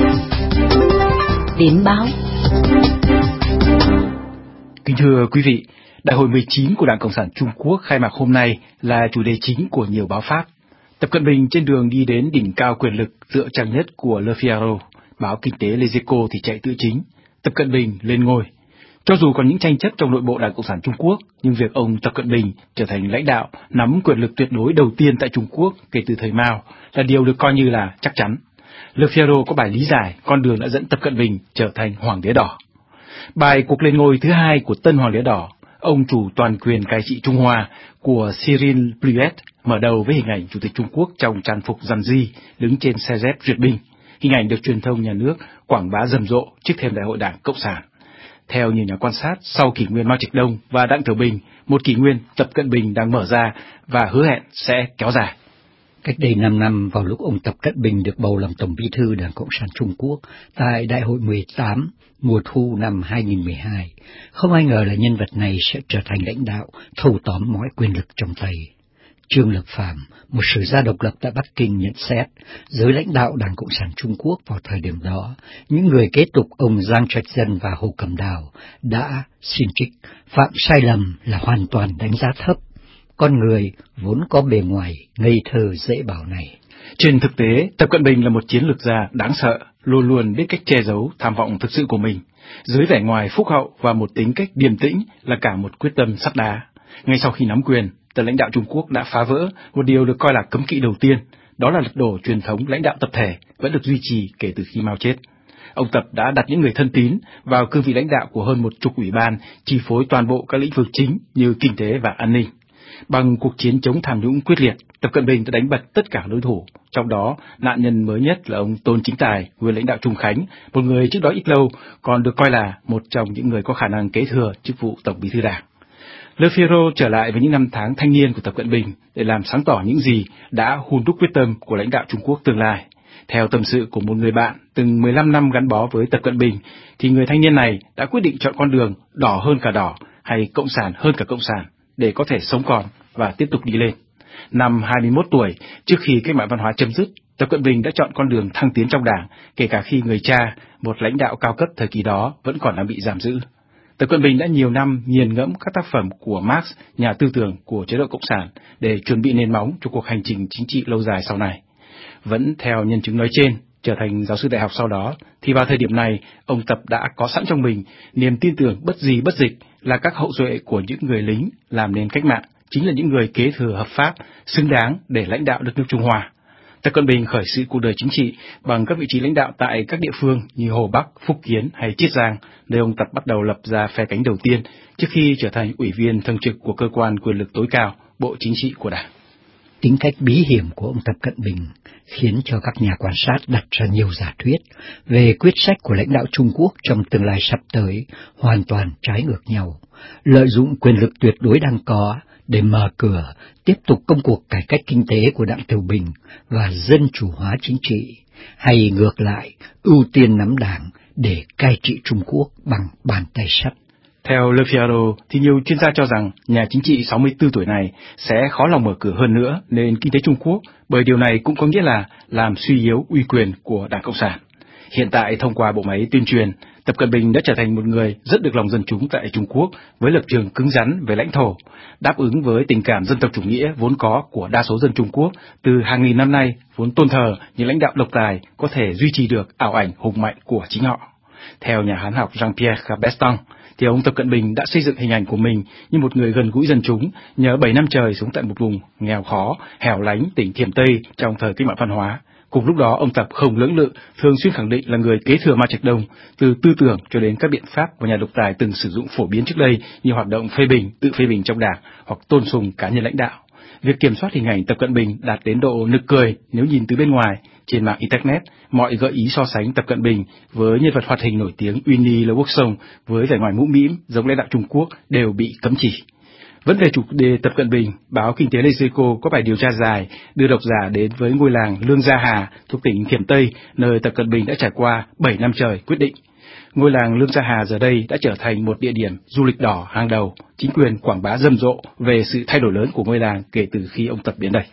Điểm báo. Kính thưa quý vị, Đại hội 19 của Đảng Cộng sản Trung Quốc khai mạc hôm nay là chủ đề chính của nhiều báo Pháp. Tập Cận Bình trên đường đi đến đỉnh cao quyền lực dựa trang nhất của Le Figaro, báo kinh tế Les Echos thì chạy tự chính. Tập Cận Bình lên ngôi. Cho dù còn những tranh chấp trong nội bộ Đảng Cộng sản Trung Quốc, nhưng việc ông Tập Cận Bình trở thành lãnh đạo nắm quyền lực tuyệt đối đầu tiên tại Trung Quốc kể từ thời Mao là điều được coi như là chắc chắn. Le Figaro có bài lý giải con đường đã dẫn Tập Cận Bình trở thành Hoàng đế đỏ. Bài cuộc lên ngôi thứ hai của tân Hoàng đế đỏ, ông chủ toàn quyền cai trị Trung Hoa của Cyril Plouet mở đầu với hình ảnh Chủ tịch Trung Quốc trong trang phục rằn ri đứng trên xe dép duyệt binh, hình ảnh được truyền thông nhà nước quảng bá rầm rộ trước thềm Đại hội Đảng Cộng sản. Theo nhiều nhà quan sát, sau kỷ nguyên Mao Trạch Đông và Đặng Tiểu Bình, một kỷ nguyên Tập Cận Bình đang mở ra và hứa hẹn sẽ kéo dài. Cách đây 5 năm, vào lúc ông Tập Cận Bình được bầu làm Tổng bí thư Đảng Cộng sản Trung Quốc tại Đại hội 18 mùa thu năm 2012, không ai ngờ là nhân vật này sẽ trở thành lãnh đạo thâu tóm mọi quyền lực trong tay. Trương Lập Phàm, một sử gia độc lập tại Bắc Kinh nhận xét, giới lãnh đạo Đảng Cộng sản Trung Quốc vào thời điểm đó, những người kế tục ông Giang Trạch Dân và Hồ Cẩm Đào đã xin trích, phạm sai lầm là hoàn toàn đánh giá thấp con người vốn có bề ngoài ngây thơ dễ bảo này. Trên thực tế, Tập Cận Bình là một chiến lược gia đáng sợ, luôn luôn biết cách che giấu tham vọng thực sự của mình. Dưới vẻ ngoài phúc hậu và một tính cách điềm tĩnh là cả một quyết tâm sắt đá. Ngay sau khi nắm quyền, tân lãnh đạo Trung Quốc đã phá vỡ một điều được coi là cấm kỵ đầu tiên, đó là lật đổ truyền thống lãnh đạo tập thể vẫn được duy trì kể từ khi Mao chết. Ông Tập đã đặt những người thân tín vào cương vị lãnh đạo của hơn 10 ủy ban, chi phối toàn bộ các lĩnh vực chính như kinh tế và an ninh. Bằng cuộc chiến chống tham nhũng quyết liệt, Tập Cận Bình đã đánh bật tất cả đối thủ, trong đó nạn nhân mới nhất là ông Tôn Chính Tài, nguyên lãnh đạo Trung Khánh, một người trước đó ít lâu còn được coi là một trong những người có khả năng kế thừa chức vụ Tổng bí thư Đảng. Le Figaro trở lại với những năm tháng thanh niên của Tập Cận Bình để làm sáng tỏ những gì đã hun đúc quyết tâm của lãnh đạo Trung Quốc tương lai. Theo tâm sự của một người bạn từng 15 năm gắn bó với Tập Cận Bình, thì người thanh niên này đã quyết định chọn con đường đỏ hơn cả đỏ hay cộng sản hơn cả cộng sản để có thể sống còn và tiếp tục đi lên. Năm 21 tuổi, trước khi cách mạng văn hóa chấm dứt, Tập Cận Bình đã chọn con đường thăng tiến trong Đảng, kể cả khi người cha, một lãnh đạo cao cấp thời kỳ đó, vẫn còn đang bị giam giữ. Tập Cận Bình đã nhiều năm nghiền ngẫm các tác phẩm của Marx, nhà tư tưởng của chế độ Cộng sản, để chuẩn bị nền móng cho cuộc hành trình chính trị lâu dài sau này. Vẫn theo nhân chứng nói trên, trở thành giáo sư đại học sau đó, thì vào thời điểm này, ông Tập đã có sẵn trong mình niềm tin tưởng bất di bất dịch là các hậu duệ của những người lính làm nên cách mạng chính là những người kế thừa hợp pháp, xứng đáng để lãnh đạo đất nước Trung Hoa. Tập Cận Bình khởi sự cuộc đời chính trị bằng các vị trí lãnh đạo tại các địa phương như Hồ Bắc, Phúc Kiến hay Chiết Giang, nơi ông Tập bắt đầu lập ra phe cánh đầu tiên trước khi trở thành ủy viên thường trực của cơ quan quyền lực tối cao, Bộ Chính trị của Đảng. Tính cách bí hiểm của ông Tập Cận Bình khiến cho các nhà quan sát đặt ra nhiều giả thuyết về quyết sách của lãnh đạo Trung Quốc trong tương lai sắp tới hoàn toàn trái ngược nhau, lợi dụng quyền lực tuyệt đối đang có để mở cửa tiếp tục công cuộc cải cách kinh tế của Đặng Tiểu Bình và dân chủ hóa chính trị, hay ngược lại ưu tiên nắm Đảng để cai trị Trung Quốc bằng bàn tay sắt. Theo Le Figaro thì nhiều chuyên gia cho rằng nhà chính trị 64 tuổi này sẽ khó lòng mở cửa hơn nữa nền kinh tế Trung Quốc, bởi điều này cũng có nghĩa là làm suy yếu uy quyền của Đảng Cộng sản. Hiện tại, thông qua bộ máy tuyên truyền, Tập Cận Bình đã trở thành một người rất được lòng dân chúng tại Trung Quốc với lập trường cứng rắn về lãnh thổ, đáp ứng với tình cảm dân tộc chủ nghĩa vốn có của đa số dân Trung Quốc từ hàng nghìn năm nay, vốn tôn thờ những lãnh đạo độc tài có thể duy trì được ảo ảnh hùng mạnh của chính họ. Theo nhà Hán học Jean-Pierre Cabestan, thì ông Tập Cận Bình đã xây dựng hình ảnh của mình như một người gần gũi dân chúng nhờ 7 năm trời sống tại một vùng nghèo khó, hẻo lánh tỉnh Thiểm Tây trong thời cách mạng văn hóa. Cùng lúc đó, ông Tập không lưỡng lự, thường xuyên khẳng định là người kế thừa Mao Trạch Đông, từ tư tưởng cho đến các biện pháp mà nhà độc tài từng sử dụng phổ biến trước đây như hoạt động phê bình, tự phê bình trong đảng hoặc tôn sùng cá nhân lãnh đạo. Việc kiểm soát hình ảnh Tập Cận Bình đạt đến độ nực cười nếu nhìn từ bên ngoài. Trên mạng Internet, mọi gợi ý so sánh Tập Cận Bình với nhân vật hoạt hình nổi tiếng Winnie Le Guoxon với vẻ ngoài mũm mĩm giống lãnh đạo Trung Quốc đều bị cấm chỉ. Vấn đề chủ đề Tập Cận Bình, báo Kinh tế Les Echos có bài điều tra dài đưa độc giả đến với ngôi làng Lương Gia Hà thuộc tỉnh Thiểm Tây, nơi Tập Cận Bình đã trải qua 7 năm trời quyết định. Ngôi làng Lương Gia Hà giờ đây đã trở thành một địa điểm du lịch đỏ hàng đầu, chính quyền quảng bá rầm rộ về sự thay đổi lớn của ngôi làng kể từ khi ông Tập đến đây.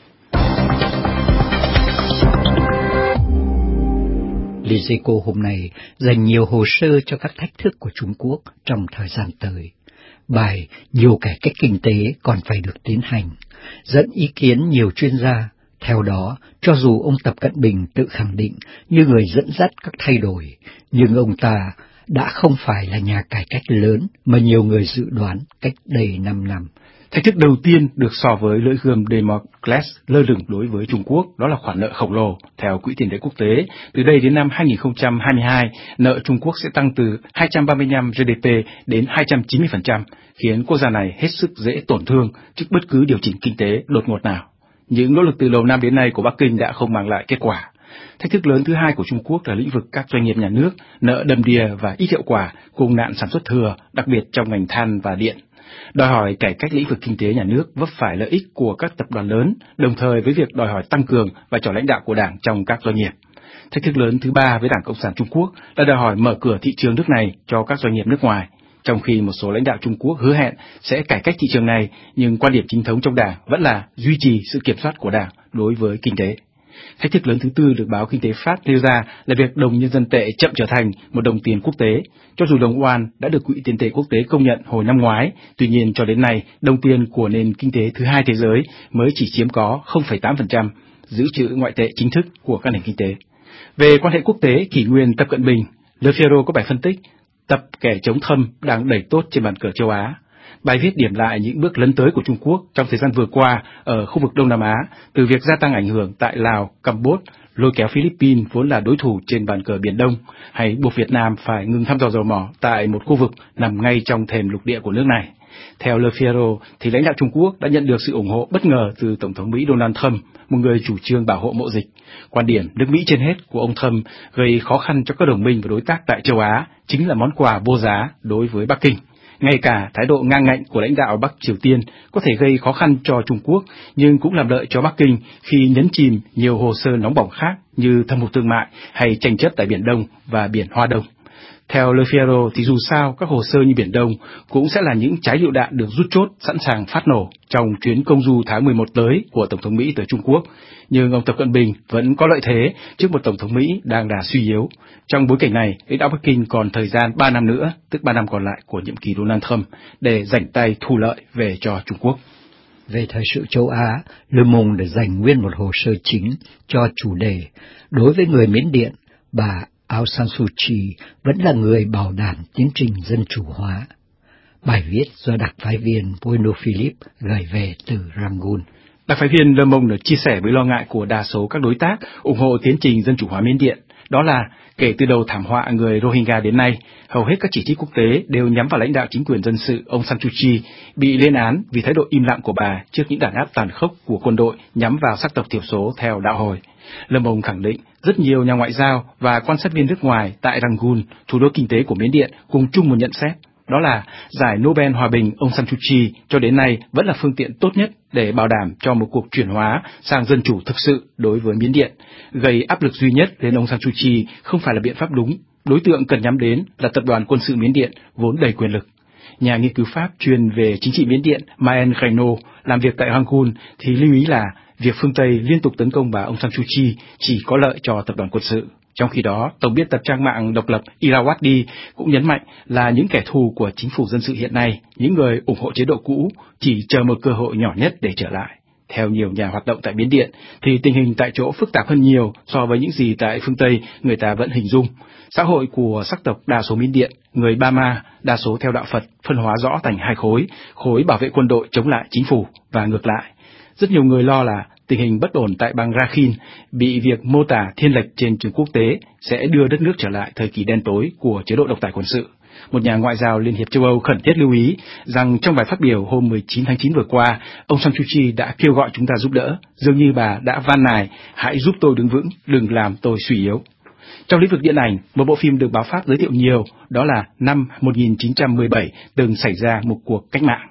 Les Echos hôm nay dành nhiều hồ sơ cho các thách thức của Trung Quốc trong thời gian tới. Bài nhiều cải cách kinh tế còn phải được tiến hành, dẫn ý kiến nhiều chuyên gia. Theo đó, cho dù ông Tập Cận Bình tự khẳng định như người dẫn dắt các thay đổi, nhưng ông ta đã không phải là nhà cải cách lớn mà nhiều người dự đoán cách đây 5 năm. Thách thức đầu tiên được so với lưỡi gươm Damocles lơ lửng đối với Trung Quốc, đó là khoản nợ khổng lồ. Theo Quỹ tiền tệ quốc tế, từ đây đến năm 2022, nợ Trung Quốc sẽ tăng từ 235 GDP đến 290%, khiến quốc gia này hết sức dễ tổn thương trước bất cứ điều chỉnh kinh tế đột ngột nào. Những nỗ lực từ đầu năm đến nay của Bắc Kinh đã không mang lại kết quả. Thách thức lớn thứ hai của Trung Quốc là lĩnh vực các doanh nghiệp nhà nước, nợ đầm đìa và ít hiệu quả, cùng nạn sản xuất thừa, đặc biệt trong ngành than và điện. Đòi hỏi cải cách lĩnh vực kinh tế nhà nước vấp phải lợi ích của các tập đoàn lớn, đồng thời với việc đòi hỏi tăng cường vai trò lãnh đạo của Đảng trong các doanh nghiệp. Thách thức lớn thứ ba với Đảng Cộng sản Trung Quốc là đòi hỏi mở cửa thị trường nước này cho các doanh nghiệp nước ngoài. Trong khi một số lãnh đạo Trung Quốc hứa hẹn sẽ cải cách thị trường này, nhưng quan điểm chính thống trong Đảng vẫn là duy trì sự kiểm soát của Đảng đối với kinh tế. Thách thức lớn thứ tư được báo Kinh tế Pháp nêu ra là việc đồng nhân dân tệ chậm trở thành một đồng tiền quốc tế. Cho dù đồng won đã được Quỹ tiền tệ quốc tế công nhận hồi năm ngoái, tuy nhiên cho đến nay, đồng tiền của nền kinh tế thứ hai thế giới mới chỉ chiếm có 0,8%, giữ trữ ngoại tệ chính thức của các nền kinh tế. Về quan hệ quốc tế, kỷ nguyên Tập Cận Bình, Le Figaro có bài phân tích Tập kẻ chống thâm đang đẩy tốt trên bàn cờ châu Á. Bài viết điểm lại những bước lấn tới của Trung Quốc trong thời gian vừa qua ở khu vực Đông Nam Á, từ việc gia tăng ảnh hưởng tại Lào, Campuchia, lôi kéo Philippines vốn là đối thủ trên bàn cờ Biển Đông, hay buộc Việt Nam phải ngừng thăm dò dầu mỏ tại một khu vực nằm ngay trong thềm lục địa của nước này. Theo Le Figaro, thì lãnh đạo Trung Quốc đã nhận được sự ủng hộ bất ngờ từ Tổng thống Mỹ Donald Trump, một người chủ trương bảo hộ mậu dịch. Quan điểm nước Mỹ trên hết của ông Trump gây khó khăn cho các đồng minh và đối tác tại châu Á, chính là món quà vô giá đối với Bắc Kinh. Ngay cả thái độ ngang ngạnh của lãnh đạo Bắc Triều Tiên có thể gây khó khăn cho Trung Quốc, nhưng cũng làm lợi cho Bắc Kinh khi nhấn chìm nhiều hồ sơ nóng bỏng khác như thâm hụt thương mại hay tranh chấp tại Biển Đông và Biển Hoa Đông. Theo Le Figaro thì dù sao các hồ sơ như Biển Đông cũng sẽ là những trái lựu đạn được rút chốt sẵn sàng phát nổ trong chuyến công du tháng 11 tới của Tổng thống Mỹ tới Trung Quốc. Nhưng ông Tập Cận Bình vẫn có lợi thế trước một Tổng thống Mỹ đang đà suy yếu. Trong bối cảnh này, lãnh đạo Bắc Kinh còn thời gian 3 năm nữa, tức 3 năm còn lại của nhiệm kỳ Donald Trump, để rảnh tay thu lợi về cho Trung Quốc. Về thời sự châu Á, Le Monde đã dành nguyên một hồ sơ chính cho chủ đề đối với người Miến Điện, bà Aung San Suu Kyi vẫn là người bảo đảm tiến trình dân chủ hóa. Bài viết do đặc phái viên Bueno Philip gửi về từ Rangoon. Đặc phái viên Le Monde chia sẻ với lo ngại của đa số các đối tác ủng hộ tiến trình dân chủ hóa Miến Điện. Đó là, kể từ đầu thảm họa người Rohingya đến nay, hầu hết các chỉ trích quốc tế đều nhắm vào lãnh đạo chính quyền dân sự Aung San Suu Kyi, bị lên án vì thái độ im lặng của bà trước những đàn áp tàn khốc của quân đội nhắm vào sắc tộc thiểu số theo đạo Hồi. Le Monde khẳng định rất nhiều nhà ngoại giao và quan sát viên nước ngoài tại Rangoon, thủ đô kinh tế của Miến Điện, cùng chung một nhận xét. Đó là giải Nobel Hòa bình Aung San Suu Kyi cho đến nay vẫn là phương tiện tốt nhất để bảo đảm cho một cuộc chuyển hóa sang dân chủ thực sự đối với Miến Điện. Gây áp lực duy nhất lên Aung San Suu Kyi không phải là biện pháp đúng. Đối tượng cần nhắm đến là tập đoàn quân sự Miến Điện vốn đầy quyền lực. Nhà nghiên cứu Pháp chuyên về chính trị Miến Điện Maen Reynaud làm việc tại Rangoon thì lưu ý là việc phương Tây liên tục tấn công bà Aung San Suu Kyi chỉ có lợi cho tập đoàn quân sự. Trong khi đó, tổng biên tập trang mạng độc lập Irrawaddy cũng nhấn mạnh là những kẻ thù của chính phủ dân sự hiện nay, những người ủng hộ chế độ cũ, chỉ chờ một cơ hội nhỏ nhất để trở lại. Theo nhiều nhà hoạt động tại Miến Điện, thì tình hình tại chỗ phức tạp hơn nhiều so với những gì tại phương Tây người ta vẫn hình dung. Xã hội của sắc tộc đa số Miến Điện, người Burma, đa số theo đạo Phật, phân hóa rõ thành hai khối, khối bảo vệ quân đội chống lại chính phủ và ngược lại. Rất nhiều người lo là tình hình bất ổn tại bang Rakhine bị việc mô tả thiên lệch trên trường quốc tế sẽ đưa đất nước trở lại thời kỳ đen tối của chế độ độc tài quân sự. Một nhà ngoại giao Liên hiệp châu Âu khẩn thiết lưu ý rằng trong bài phát biểu hôm 19 tháng 9 vừa qua, ông San Suu Kyi đã kêu gọi chúng ta giúp đỡ, dường như bà đã van nài, hãy giúp tôi đứng vững, đừng làm tôi suy yếu. Trong lĩnh vực điện ảnh, một bộ phim được báo Pháp giới thiệu nhiều, đó là năm 1917 từng xảy ra một cuộc cách mạng.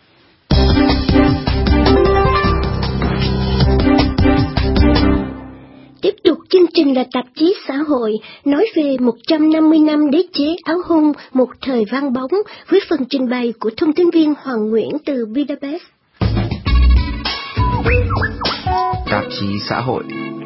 Tiếp tục chương trình là tạp chí xã hội nói về 150 năm đế chế áo hung, một thời vang bóng, với phần trình bày của thông tin viên Hoàng Nguyễn từ Budapest. Tạp chí xã hội.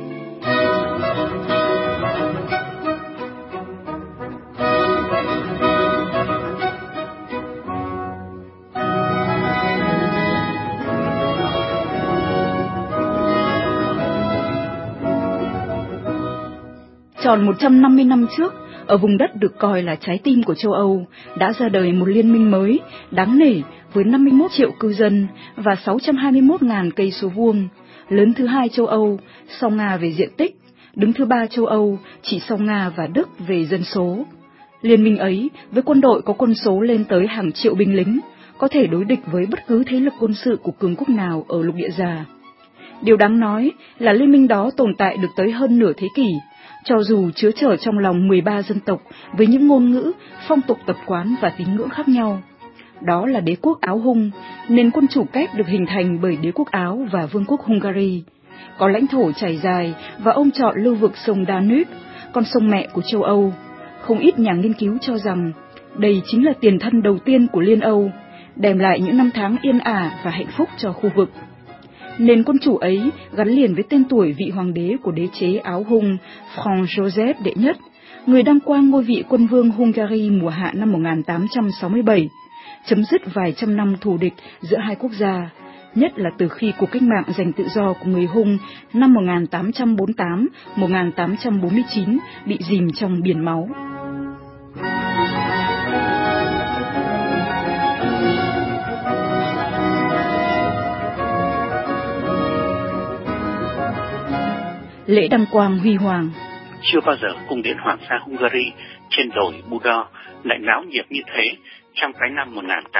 Tròn 150 năm trước, ở vùng đất được coi là trái tim của châu Âu, đã ra đời một liên minh mới, đáng nể với 51 triệu cư dân và 621.000 cây số vuông, lớn thứ hai châu Âu, sau Nga về diện tích, đứng thứ ba châu Âu, chỉ sau Nga và Đức về dân số. Liên minh ấy, với quân đội có quân số lên tới hàng triệu binh lính, có thể đối địch với bất cứ thế lực quân sự của cường quốc nào ở lục địa già. Điều đáng nói là liên minh đó tồn tại được tới hơn nửa thế kỷ, cho dù chứa chở trong lòng 13 dân tộc với những ngôn ngữ, phong tục tập quán và tín ngưỡng khác nhau. Đó là đế quốc Áo Hung, nền quân chủ kép được hình thành bởi đế quốc Áo và vương quốc Hungary. Có lãnh thổ trải dài và ông chọn lưu vực sông Danube, con sông mẹ của châu Âu. Không ít nhà nghiên cứu cho rằng đây chính là tiền thân đầu tiên của Liên Âu, đem lại những năm tháng yên ả và hạnh phúc cho khu vực. Nền quân chủ ấy gắn liền với tên tuổi vị hoàng đế của đế chế Áo Hung Franz Joseph đệ nhất, người đăng quang ngôi vị quân vương Hungary mùa hạ năm 1867, chấm dứt vài trăm năm thù địch giữa hai quốc gia, nhất là từ khi cuộc cách mạng giành tự do của người Hung năm 1848-1849 bị dìm trong biển máu. Lễ đăng quang huy hoàng. Chưa bao giờ cung điện hoàng gia Hungary trên đồi Buda lại náo nhiệt như thế trong cái năm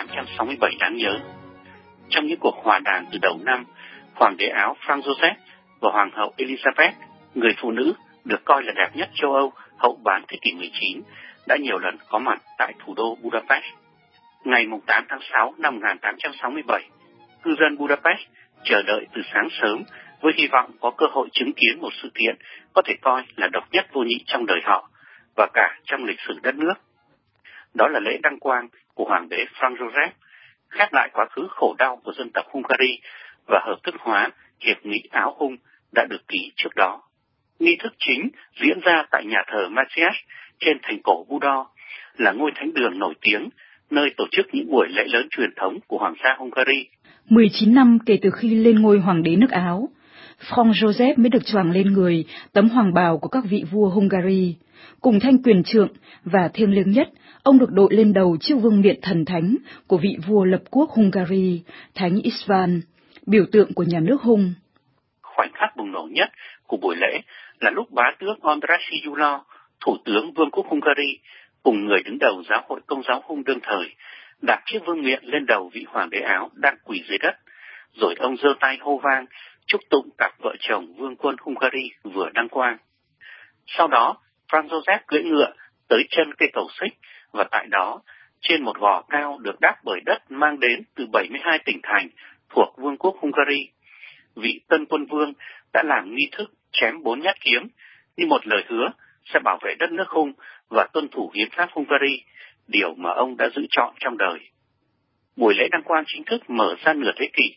1867 đáng nhớ. Trong những cuộc hòa đàm từ đầu năm, hoàng đế Áo Franz Joseph và hoàng hậu Elizabeth, người phụ nữ được coi là đẹp nhất châu Âu hậu bán thế kỷ 19, đã nhiều lần có mặt tại thủ đô Budapest. Ngày 8 tháng 6 năm 1867, cư dân Budapest chờ đợi từ sáng sớm với hy vọng có cơ hội chứng kiến một sự kiện có thể coi là độc nhất vô nhị trong đời họ và cả trong lịch sử đất nước. Đó là lễ đăng quang của hoàng đế Franz Joseph, khép lại quá khứ khổ đau của dân tộc Hungary và hợp thức hóa hiệp nghị Áo Hung đã được ký trước đó. Nghi thức chính diễn ra tại nhà thờ Matthias trên thành cổ Buda, là ngôi thánh đường nổi tiếng, nơi tổ chức những buổi lễ lớn truyền thống của hoàng gia Hungary. 19 năm kể từ khi lên ngôi hoàng đế nước Áo, Franz Joseph mới được choàng lên người tấm hoàng bào của các vị vua Hungary. Cùng thanh quyền trượng và thiêng liêng nhất, ông được đội lên đầu chiếc vương miện thần thánh của vị vua lập quốc Hungary, Thánh István, biểu tượng của nhà nước Hung. Khoảnh khắc bùng nổ nhất của buổi lễ là lúc bá tước Andrássy Gyula, thủ tướng vương quốc Hungary, cùng người đứng đầu giáo hội Công giáo Hung đương thời, đặt chiếc vương miện lên đầu vị hoàng đế Áo đang quỳ dưới đất, rồi ông giơ tay hô vang chúc tụng cặp vợ chồng vương quân Hungary vừa đăng quang. Sau đó, Franz Joseph cưỡi ngựa tới chân cây cầu xích, và tại đó, trên một gò cao được đắp bởi đất mang đến từ 72 tỉnh thành thuộc vương quốc Hungary, vị tân quân vương đã làm nghi thức chém 4 nhát kiếm như một lời hứa sẽ bảo vệ đất nước Hung và tuân thủ hiến pháp Hungary, điều mà ông đã giữ trọn trong đời. Buổi lễ đăng quang chính thức mở ra nửa thế kỷ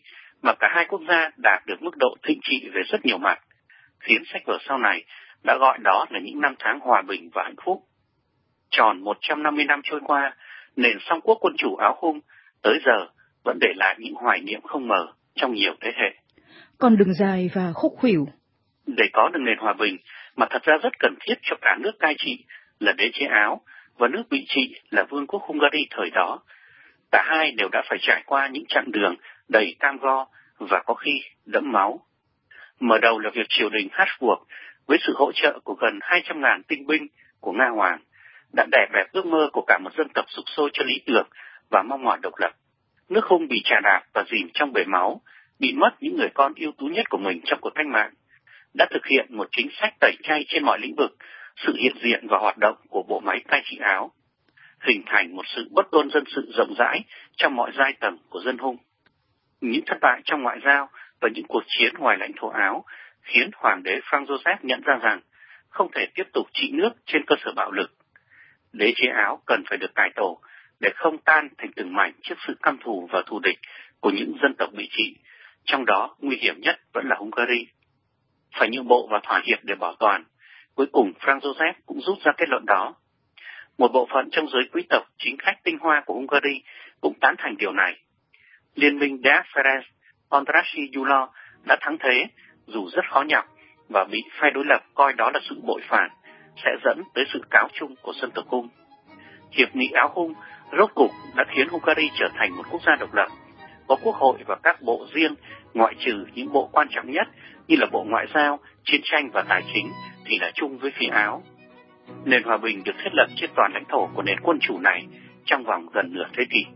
mà cả hai quốc gia đạt được mức độ thịnh trị về rất nhiều mặt, khiến sách vở sau này đã gọi đó là những năm tháng hòa bình và hạnh phúc. Tròn 150 năm trôi qua, nền song quốc quân chủ áo Hung tới giờ vẫn để lại những hoài niệm không mờ trong nhiều thế hệ. Con đường dài và khúc khuỷu. Để có được nền hòa bình mà thật ra rất cần thiết cho cả nước cai trị là đế chế Áo và nước bị trị là Vương quốc Hungary thời đó, cả hai đều đã phải trải qua những chặng đường đầy cam go và có khi đẫm máu. Mở đầu là việc triều đình Habsburg với sự hỗ trợ của gần 200.000 tinh binh của Nga Hoàng đã đè bẹp ước mơ của cả một dân tộc sục sôi cho lý tưởng và mong mỏi độc lập. Nước Hung bị trà đạp và dìm trong bể máu, bị mất những người con ưu tú nhất của mình trong cuộc cách mạng, đã thực hiện một chính sách tẩy chay trên mọi lĩnh vực, sự hiện diện và hoạt động của bộ máy cai trị Áo, hình thành một sự bất tuân dân sự rộng rãi trong mọi giai tầng của dân Hung. Những thất bại trong ngoại giao và những cuộc chiến ngoài lãnh thổ Áo khiến Hoàng đế Franz Joseph nhận ra rằng không thể tiếp tục trị nước trên cơ sở bạo lực. Đế chế Áo cần phải được cải tổ để không tan thành từng mảnh trước sự căm thù và thù địch của những dân tộc bị trị, trong đó nguy hiểm nhất vẫn là Hungary. Phải nhượng bộ và thỏa hiệp để bảo toàn. Cuối cùng Franz Joseph cũng rút ra kết luận đó. Một bộ phận trong giới quý tộc chính khách tinh hoa của Hungary cũng tán thành điều này. Liên minh Deák Ferenc Andrássy Gyula đã thắng thế, dù rất khó nhọc, và bị phe đối lập coi đó là sự bội phản, sẽ dẫn tới sự cáo chung của dân tộc Hung. Hiệp nghị Áo Hung rốt cục đã khiến Hungary trở thành một quốc gia độc lập, có quốc hội và các bộ riêng, ngoại trừ những bộ quan trọng nhất như là bộ ngoại giao, chiến tranh và tài chính thì là chung với phía Áo. Nền hòa bình được thiết lập trên toàn lãnh thổ của nền quân chủ này trong vòng gần nửa thế kỷ.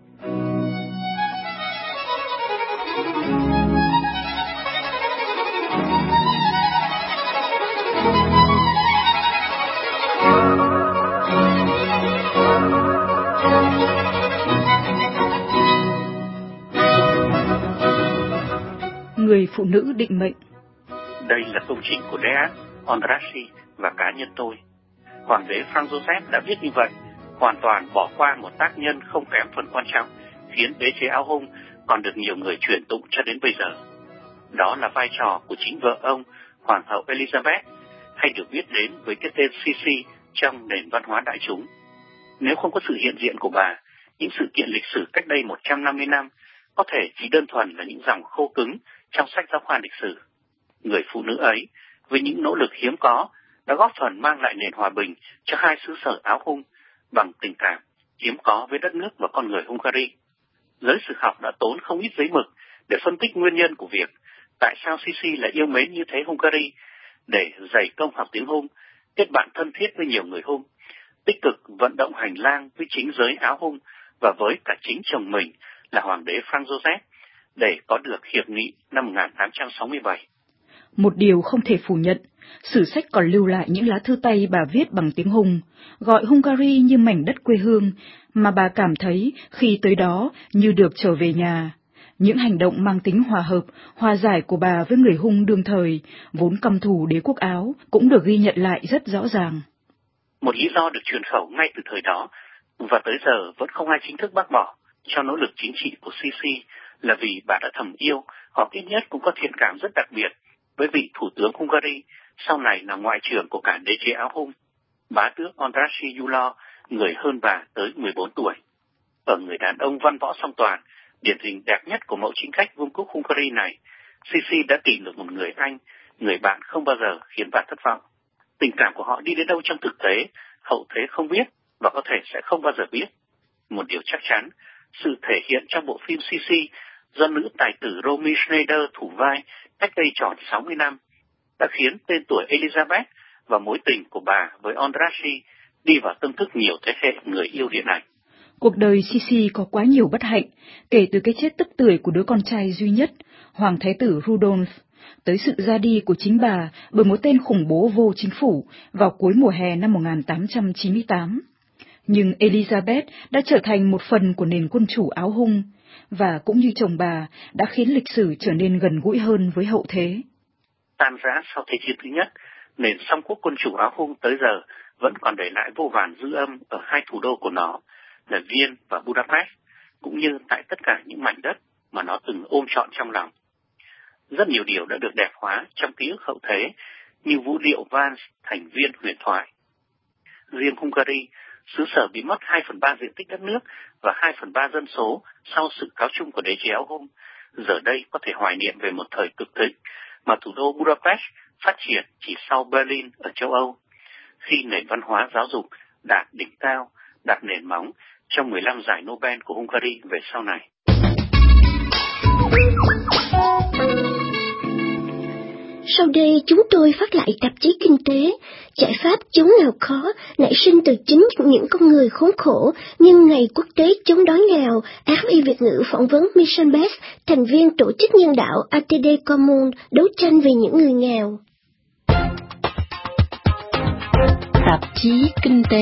Người phụ nữ định mệnh. Đây là công trình của Deák Andrássy và cá nhân tôi. Hoàng đế Franz Joseph đã viết như vậy, hoàn toàn bỏ qua một tác nhân không kém phần quan trọng, khiến đế chế Áo Hung còn được nhiều người truyền tụng cho đến bây giờ. Đó là vai trò của chính vợ ông, Hoàng hậu Elizabeth, hay được biết đến với cái tên Sisi trong nền văn hóa đại chúng. Nếu không có sự hiện diện của bà, những sự kiện lịch sử cách đây 150 năm có thể chỉ đơn thuần là những dòng khô cứng trong sách giáo khoa lịch sử. Người phụ nữ ấy, với những nỗ lực hiếm có, đã góp phần mang lại nền hòa bình cho hai xứ sở Áo Hung bằng tình cảm hiếm có với đất nước và con người Hungary. Giới sử học đã tốn không ít giấy mực để phân tích nguyên nhân của việc tại sao Sisi lại yêu mến như thế Hungary, để dày công học tiếng Hung, kết bạn thân thiết với nhiều người Hung, tích cực vận động hành lang với chính giới Áo Hung và với cả chính chồng mình là Hoàng đế Franz Joseph để có được hiệp nghị năm 1867. Một điều không thể phủ nhận, sử sách còn lưu lại những lá thư tay bà viết bằng tiếng Hung, gọi Hungary như mảnh đất quê hương, mà bà cảm thấy khi tới đó như được trở về nhà. Những hành động mang tính hòa hợp, hòa giải của bà với người Hung đương thời, vốn căm thù đế quốc Áo, cũng được ghi nhận lại rất rõ ràng. Một lý do được truyền khẩu ngay từ thời đó, và tới giờ vẫn không ai chính thức bác bỏ cho nỗ lực chính trị của Sisi, là vì bà đã thầm yêu, hoặc ít nhất cũng có thiện cảm rất đặc biệt với vị thủ tướng Hungary, sau này là ngoại trưởng của cả đế chế Áo Hung, bá tước Andrássy Gyula, người hơn bà tới 14 tuổi. Ở người đàn ông văn võ song toàn, điển hình đẹp nhất của mẫu chính khách vương quốc Hungary này, Sisi đã tìm được một người anh, người bạn không bao giờ khiến bà thất vọng. Tình cảm của họ đi đến đâu trong thực tế, hậu thế không biết và có thể sẽ không bao giờ biết. Một điều chắc chắn, sự thể hiện trong bộ phim Sisi do nữ tài tử Romy Schneider thủ vai cách đây tròn 60 năm đã khiến tên tuổi Elizabeth và mối tình của bà với Andrássy đi vào tâm thức nhiều thế hệ người yêu điện ảnh. Cuộc đời Sisi có quá nhiều bất hạnh, kể từ cái chết tức tưởi của đứa con trai duy nhất, Hoàng Thái tử Rudolf, tới sự ra đi của chính bà bởi một tên khủng bố vô chính phủ vào cuối mùa hè năm 1898. Nhưng Elizabeth đã trở thành một phần của nền quân chủ Áo Hung, và cũng như chồng bà đã khiến lịch sử trở nên gần gũi hơn với hậu thế. Tan rã sau Thế chiến thứ nhất, nền song quốc quân chủ Áo Hung tới giờ vẫn còn để lại vô vàn dư âm ở hai thủ đô của nó là Viên và Budapest, cũng như tại tất cả những mảnh đất mà nó từng ôm trọn trong lòng. Rất nhiều điều đã được đẹp hóa trong ký ức hậu thế, như vũ điệu vals thành viên huyền thoại. Riêng Hungary, xứ sở bị mất 2/3 diện tích đất nước và 2/3 dân số sau sự cáo chung của đế chế Áo Hung, giờ đây có thể hoài niệm về một thời cực thịnh mà thủ đô Budapest phát triển chỉ sau Berlin ở châu Âu, khi nền văn hóa giáo dục đạt đỉnh cao, đặt nền móng trong 15 giải Nobel của Hungary về sau này. Sau đây chúng tôi phát lại tạp chí Kinh tế, giải pháp chống nghèo khó nảy sinh từ chính những con người khốn khổ, nhưng Ngày Quốc tế chống đói nghèo. RFI Việt ngữ phỏng vấn Michel Bess, thành viên tổ chức nhân đạo ATD Commune, đấu tranh vì những người nghèo. Tạp chí Kinh tế.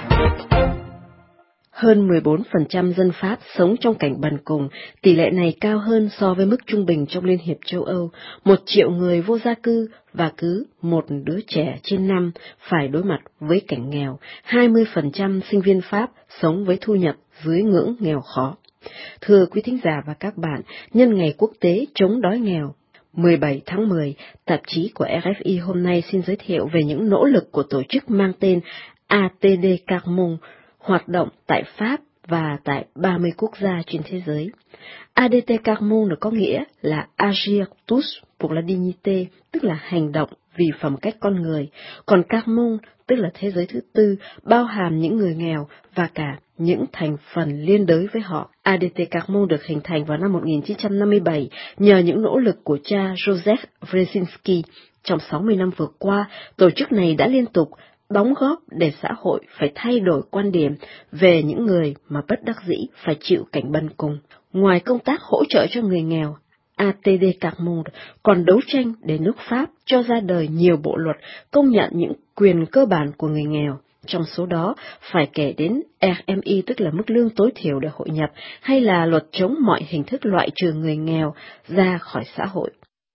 Hơn 14% dân Pháp sống trong cảnh bần cùng, tỷ lệ này cao hơn so với mức trung bình trong Liên hiệp châu Âu. 1 triệu người vô gia cư và cứ một đứa trẻ trên 5 phải đối mặt với cảnh nghèo. 20% sinh viên Pháp sống với thu nhập dưới ngưỡng nghèo khó. Thưa quý thính giả và các bạn, nhân Ngày Quốc tế chống đói nghèo 17 tháng 10, tạp chí của RFI hôm nay xin giới thiệu về những nỗ lực của tổ chức mang tên ATD Commune, hoạt động tại Pháp và tại 30 quốc gia trên thế giới. ADT Commune được có nghĩa là Agir tous pour la dignité, tức là hành động vì phẩm cách con người, còn Commune tức là thế giới thứ tư, bao hàm những người nghèo và cả những thành phần liên đới với họ. ADT Commune được hình thành vào năm 1957 nhờ những nỗ lực của cha Joseph Wresinski. Trong 60 năm vừa qua, tổ chức này đã liên tục đóng góp để xã hội phải thay đổi quan điểm về những người mà bất đắc dĩ phải chịu cảnh bần cùng. Ngoài công tác hỗ trợ cho người nghèo, ATD Commune còn đấu tranh để nước Pháp cho ra đời nhiều bộ luật công nhận những quyền cơ bản của người nghèo. Trong số đó phải kể đến RMI, tức là mức lương tối thiểu để hội nhập, hay là luật chống mọi hình thức loại trừ người nghèo ra khỏi xã hội.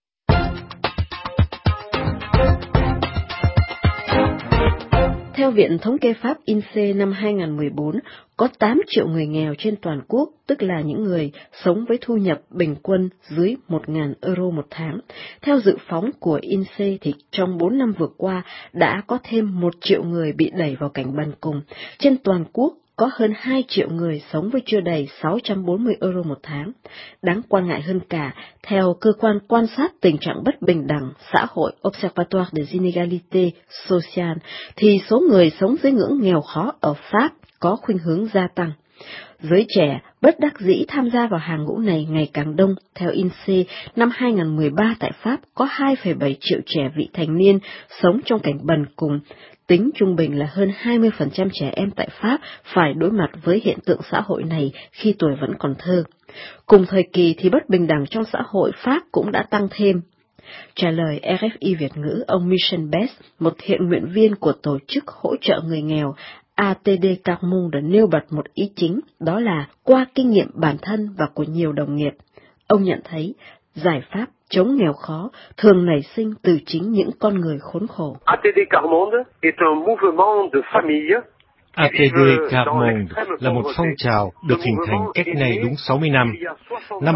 Theo Viện Thống kê Pháp INSEE năm 2014, có 8 triệu người nghèo trên toàn quốc, tức là những người sống với thu nhập bình quân dưới 1.000 euro một tháng. Theo dự phóng của INSEE thì trong 4 năm vừa qua đã có thêm 1 triệu người bị đẩy vào cảnh bần cùng. Trên toàn quốc có hơn 2 triệu người sống với chưa đầy 640 euro một tháng. Đáng quan ngại hơn cả, theo cơ quan quan sát tình trạng bất bình đẳng xã hội Observatoire des Inégalités Sociales, thì số người sống dưới ngưỡng nghèo khó ở Pháp có khuynh hướng gia tăng. Giới trẻ bất đắc dĩ tham gia vào hàng ngũ này ngày càng đông. Theo INSEE, năm 2013 tại Pháp có 2,7 triệu trẻ vị thành niên sống trong cảnh bần cùng. Tính trung bình là hơn 20% trẻ em tại Pháp phải đối mặt với hiện tượng xã hội này khi tuổi vẫn còn thơ. Cùng thời kỳ thì bất bình đẳng trong xã hội Pháp cũng đã tăng thêm. Trả lời RFI Việt ngữ, ông Michel Bess, một thiện nguyện viên của tổ chức hỗ trợ người nghèo ATD Commune, đã nêu bật một ý chính, đó là qua kinh nghiệm bản thân và của nhiều đồng nghiệp. Ông nhận thấy giải pháp chống nghèo khó thường nảy sinh từ chính những con người khốn khổ. ATD Commune est un mouvement de famille. ATD Commune là một phong trào được hình thành cách nay đúng 60 năm. Năm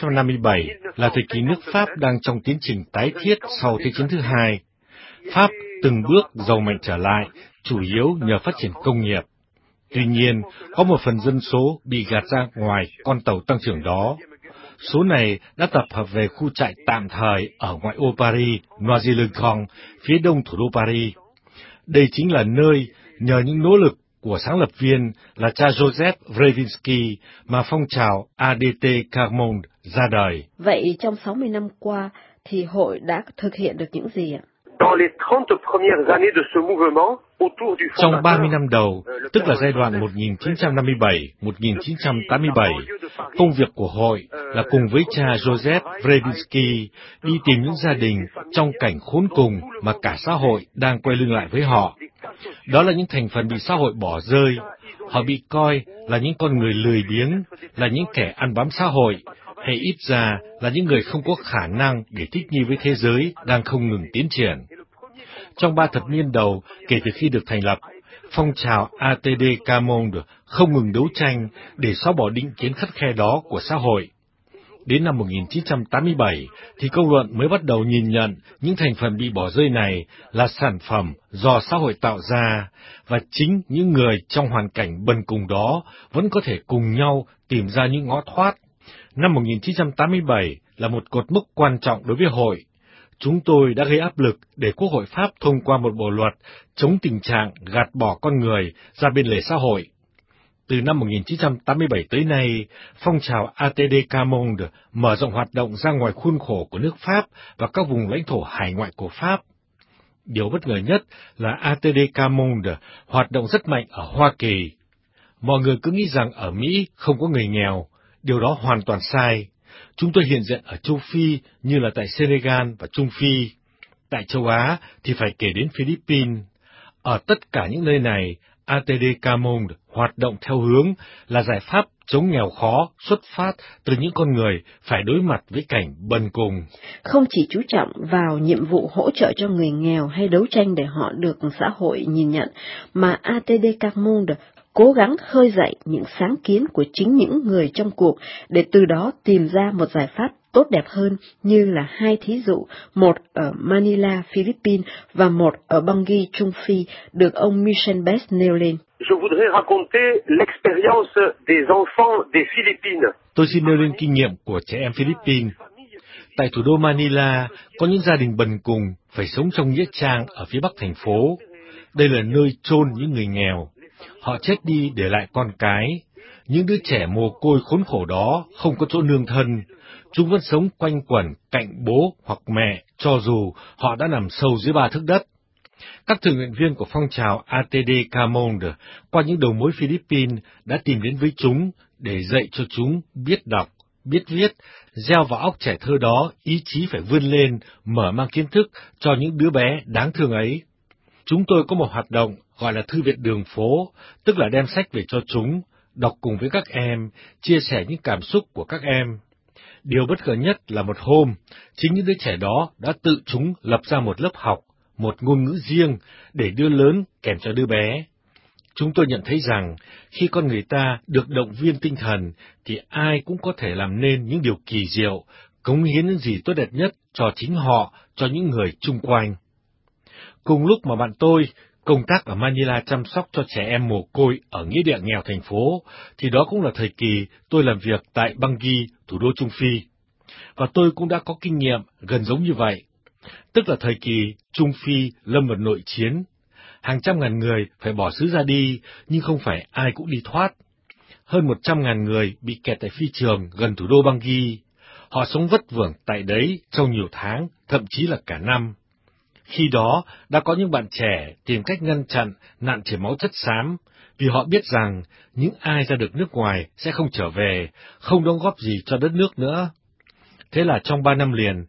1957 là thời kỳ nước Pháp đang trong tiến trình tái thiết sau Thế chiến thứ hai. Pháp từng bước giàu mạnh trở lại, chủ yếu nhờ phát triển công nghiệp. Tuy nhiên, có một phần dân số bị gạt ra ngoài con tàu tăng trưởng đó. Số này đã tập hợp về khu trại tạm thời ở ngoại ô Paris, Noisy-le-Grand, phía đông thủ đô Paris. Đây chính là nơi, nhờ những nỗ lực của sáng lập viên là cha Joseph Wresinski mà phong trào ADT Commune ra đời. Vậy trong 60 năm qua thì hội đã thực hiện được những gì ạ? Trong 30 năm đầu, tức là giai đoạn 1957-1987, công việc của hội là cùng với cha Joseph Wresinski đi tìm những gia đình trong cảnh khốn cùng mà cả xã hội đang quay lưng lại với họ. Đó là những thành phần bị xã hội bỏ rơi, họ bị coi là những con người lười biếng, là những kẻ ăn bám xã hội, hay ít ra là những người không có khả năng để thích nghi với thế giới đang không ngừng tiến triển. Trong 3 thập niên đầu kể từ khi được thành lập, phong trào ATD Commune không ngừng đấu tranh để xóa bỏ định kiến khắt khe đó của xã hội. Đến năm 1987 thì công luận mới bắt đầu nhìn nhận những thành phần bị bỏ rơi này là sản phẩm do xã hội tạo ra, và chính những người trong hoàn cảnh bần cùng đó vẫn có thể cùng nhau tìm ra những ngõ thoát. Năm 1987 là một cột mốc quan trọng đối với hội. Chúng tôi đã gây áp lực để Quốc hội Pháp thông qua một bộ luật chống tình trạng gạt bỏ con người ra bên lề xã hội. Từ năm 1987 tới nay, phong trào ATD Quart Monde mở rộng hoạt động ra ngoài khuôn khổ của nước Pháp và các vùng lãnh thổ hải ngoại của Pháp. Điều bất ngờ nhất là ATD Quart Monde hoạt động rất mạnh ở Hoa Kỳ. Mọi người cứ nghĩ rằng ở Mỹ không có người nghèo, điều đó hoàn toàn sai. Chúng tôi hiện diện ở châu Phi như là tại Senegal và Trung Phi. Tại châu Á thì phải kể đến Philippines. Ở tất cả những nơi này, ATD Quart Monde hoạt động theo hướng là giải pháp chống nghèo khó xuất phát từ những con người phải đối mặt với cảnh bần cùng. Không chỉ chú trọng vào nhiệm vụ hỗ trợ cho người nghèo hay đấu tranh để họ được xã hội nhìn nhận, mà ATD Quart Monde cố gắng khơi dậy những sáng kiến của chính những người trong cuộc để từ đó tìm ra một giải pháp tốt đẹp hơn, như là hai thí dụ, một ở Manila, Philippines và một ở Bangui, Trung Phi, được ông Michel Best nêu lên. Je voudrais raconter l'expérience des enfants des Philippines. Tôi xin nêu lên kinh nghiệm của trẻ em Philippines. Tại thủ đô Manila, có những gia đình bần cùng phải sống trong nghĩa trang ở phía bắc thành phố. Đây là nơi chôn những người nghèo. Họ chết đi để lại con cái. Những đứa trẻ mồ côi khốn khổ đó không có chỗ nương thân. Chúng vẫn sống quanh quẩn cạnh bố hoặc mẹ, cho dù họ đã nằm sâu dưới 3 thước đất. Các tình nguyện viên của phong trào ATD Quart Monde qua những đầu mối Philippines đã tìm đến với chúng để dạy cho chúng biết đọc, biết viết, gieo vào óc trẻ thơ đó ý chí phải vươn lên, mở mang kiến thức cho những đứa bé đáng thương ấy. Chúng tôi có một hoạt động gọi là Thư viện đường phố, tức là đem sách về cho chúng, đọc cùng với các em, chia sẻ những cảm xúc của các em. Điều bất ngờ nhất là một hôm, chính những đứa trẻ đó đã tự chúng lập ra một lớp học, một ngôn ngữ riêng để đứa lớn kèm cho đứa bé. Chúng tôi nhận thấy rằng khi con người ta được động viên tinh thần thì ai cũng có thể làm nên những điều kỳ diệu, cống hiến những gì tốt đẹp nhất cho chính họ, cho những người chung quanh. Cùng lúc mà bạn tôi công tác ở Manila chăm sóc cho trẻ em mồ côi ở nghĩa địa nghèo thành phố, thì đó cũng là thời kỳ tôi làm việc tại Bangui, thủ đô Trung Phi. Và tôi cũng đã có kinh nghiệm gần giống như vậy. Tức là thời kỳ Trung Phi lâm vào nội chiến. Hàng trăm ngàn người phải bỏ xứ ra đi, nhưng không phải ai cũng đi thoát. Hơn 100.000 người bị kẹt tại phi trường gần thủ đô Bangui. Họ sống vất vưởng tại đấy trong nhiều tháng, thậm chí là cả năm. Khi đó, đã có những bạn trẻ tìm cách ngăn chặn nạn chảy máu chất xám, vì họ biết rằng những ai ra được nước ngoài sẽ không trở về, không đóng góp gì cho đất nước nữa. Thế là trong 3 năm liền,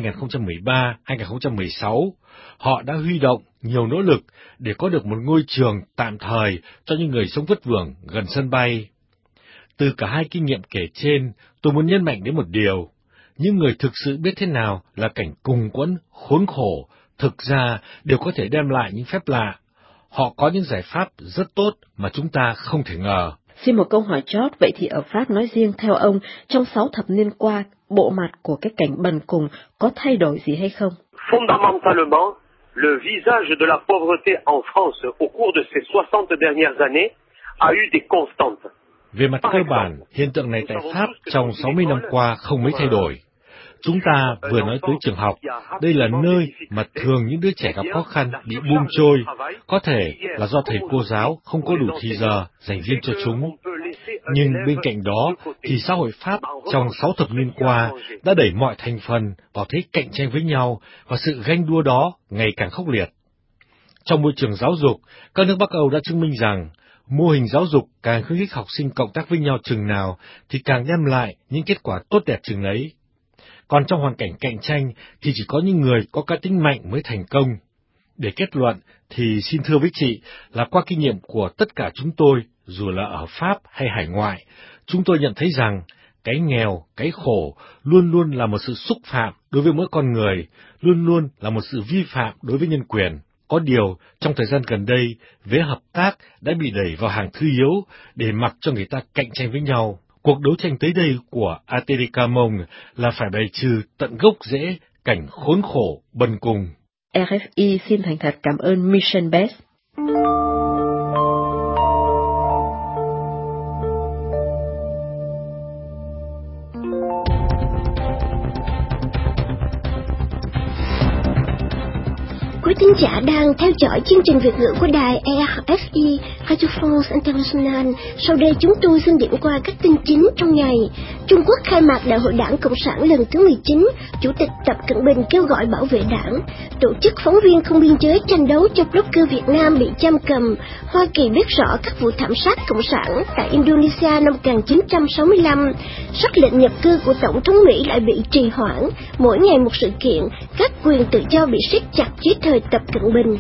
2013-2016, họ đã huy động nhiều nỗ lực để có được một ngôi trường tạm thời cho những người sống vất vưởng gần sân bay. Từ cả hai kinh nghiệm kể trên, tôi muốn nhấn mạnh đến một điều. Những người thực sự biết thế nào là cảnh cùng quẫn, khốn khổ, thực ra đều có thể đem lại những phép lạ. Họ có những giải pháp rất tốt mà chúng ta không thể ngờ. Xin một câu hỏi chót, vậy thì ở Pháp nói riêng theo ông, trong 6 thập niên qua, bộ mặt của cái cảnh bần cùng có thay đổi gì hay không? Fondamentalement, le visage de la pauvreté en France au cours de ces 60 dernières années a eu des constantes. Về mặt cơ bản, hiện tượng này tại Pháp trong 60 năm qua không mấy thay đổi. Chúng ta vừa nói tới trường học, đây là nơi mà thường những đứa trẻ gặp khó khăn bị buông trôi, có thể là do thầy cô giáo không có đủ thì giờ dành riêng cho chúng. Nhưng bên cạnh đó thì xã hội Pháp trong 6 thập niên qua đã đẩy mọi thành phần vào thế cạnh tranh với nhau và sự ganh đua đó ngày càng khốc liệt. Trong môi trường giáo dục, các nước Bắc Âu đã chứng minh rằng mô hình giáo dục càng khuyến khích học sinh cộng tác với nhau chừng nào thì càng đem lại những kết quả tốt đẹp chừng ấy. Còn trong hoàn cảnh cạnh tranh thì chỉ có những người có cá tính mạnh mới thành công. Để kết luận thì xin thưa với chị là qua kinh nghiệm của tất cả chúng tôi, dù là ở Pháp hay hải ngoại, chúng tôi nhận thấy rằng cái nghèo, cái khổ luôn luôn là một sự xúc phạm đối với mỗi con người, luôn luôn là một sự vi phạm đối với nhân quyền. Có điều, trong thời gian gần đây, vế hợp tác đã bị đẩy vào hàng thứ yếu để mặc cho người ta cạnh tranh với nhau. Cuộc đấu tranh tới đây của Aténica Mông là phải bày trừ tận gốc rễ cảnh khốn khổ bần cùng. RFI xin thành thật cảm ơn Michel Bess. Quý thính giả đang theo dõi chương trình Việt ngữ của đài RFI Radio France International. Sau đây chúng tôi xin điểm qua các tin chính trong ngày. Trung Quốc khai mạc Đại hội Đảng Cộng sản lần thứ 19, Chủ tịch Tập Cận Bình kêu gọi bảo vệ đảng. Tổ chức phóng viên không biên giới tranh đấu cho blogger Việt Nam bị giam cầm. Hoa Kỳ biết rõ các vụ thảm sát cộng sản tại Indonesia năm 1965. Sắc lệnh nhập cư của Tổng thống Mỹ lại bị trì hoãn. Mỗi ngày một sự kiện, các quyền tự do bị siết chặt dưới thời Tập Cận Bình.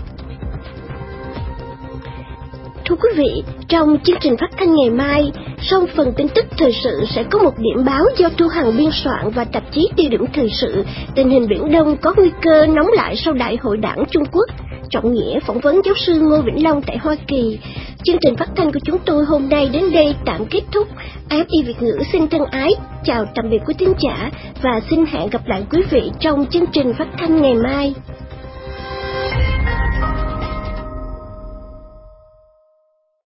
Thưa quý vị, trong chương trình phát thanh ngày mai, sau phần tin tức thời sự sẽ có một điểm báo do Thu Hằng biên soạn và tạp chí Tiêu điểm thời sự. Tình hình Biển Đông có nguy cơ nóng lại sau Đại hội Đảng Trung Quốc. Trọng Nghĩa phỏng vấn giáo sư Ngô Vĩnh Long tại Hoa Kỳ. Chương trình phát thanh của chúng tôi hôm nay đến đây tạm kết thúc. RFI Việt ngữ xin thân ái chào tạm biệt quý thính giả và xin hẹn gặp lại quý vị trong chương trình phát thanh ngày mai.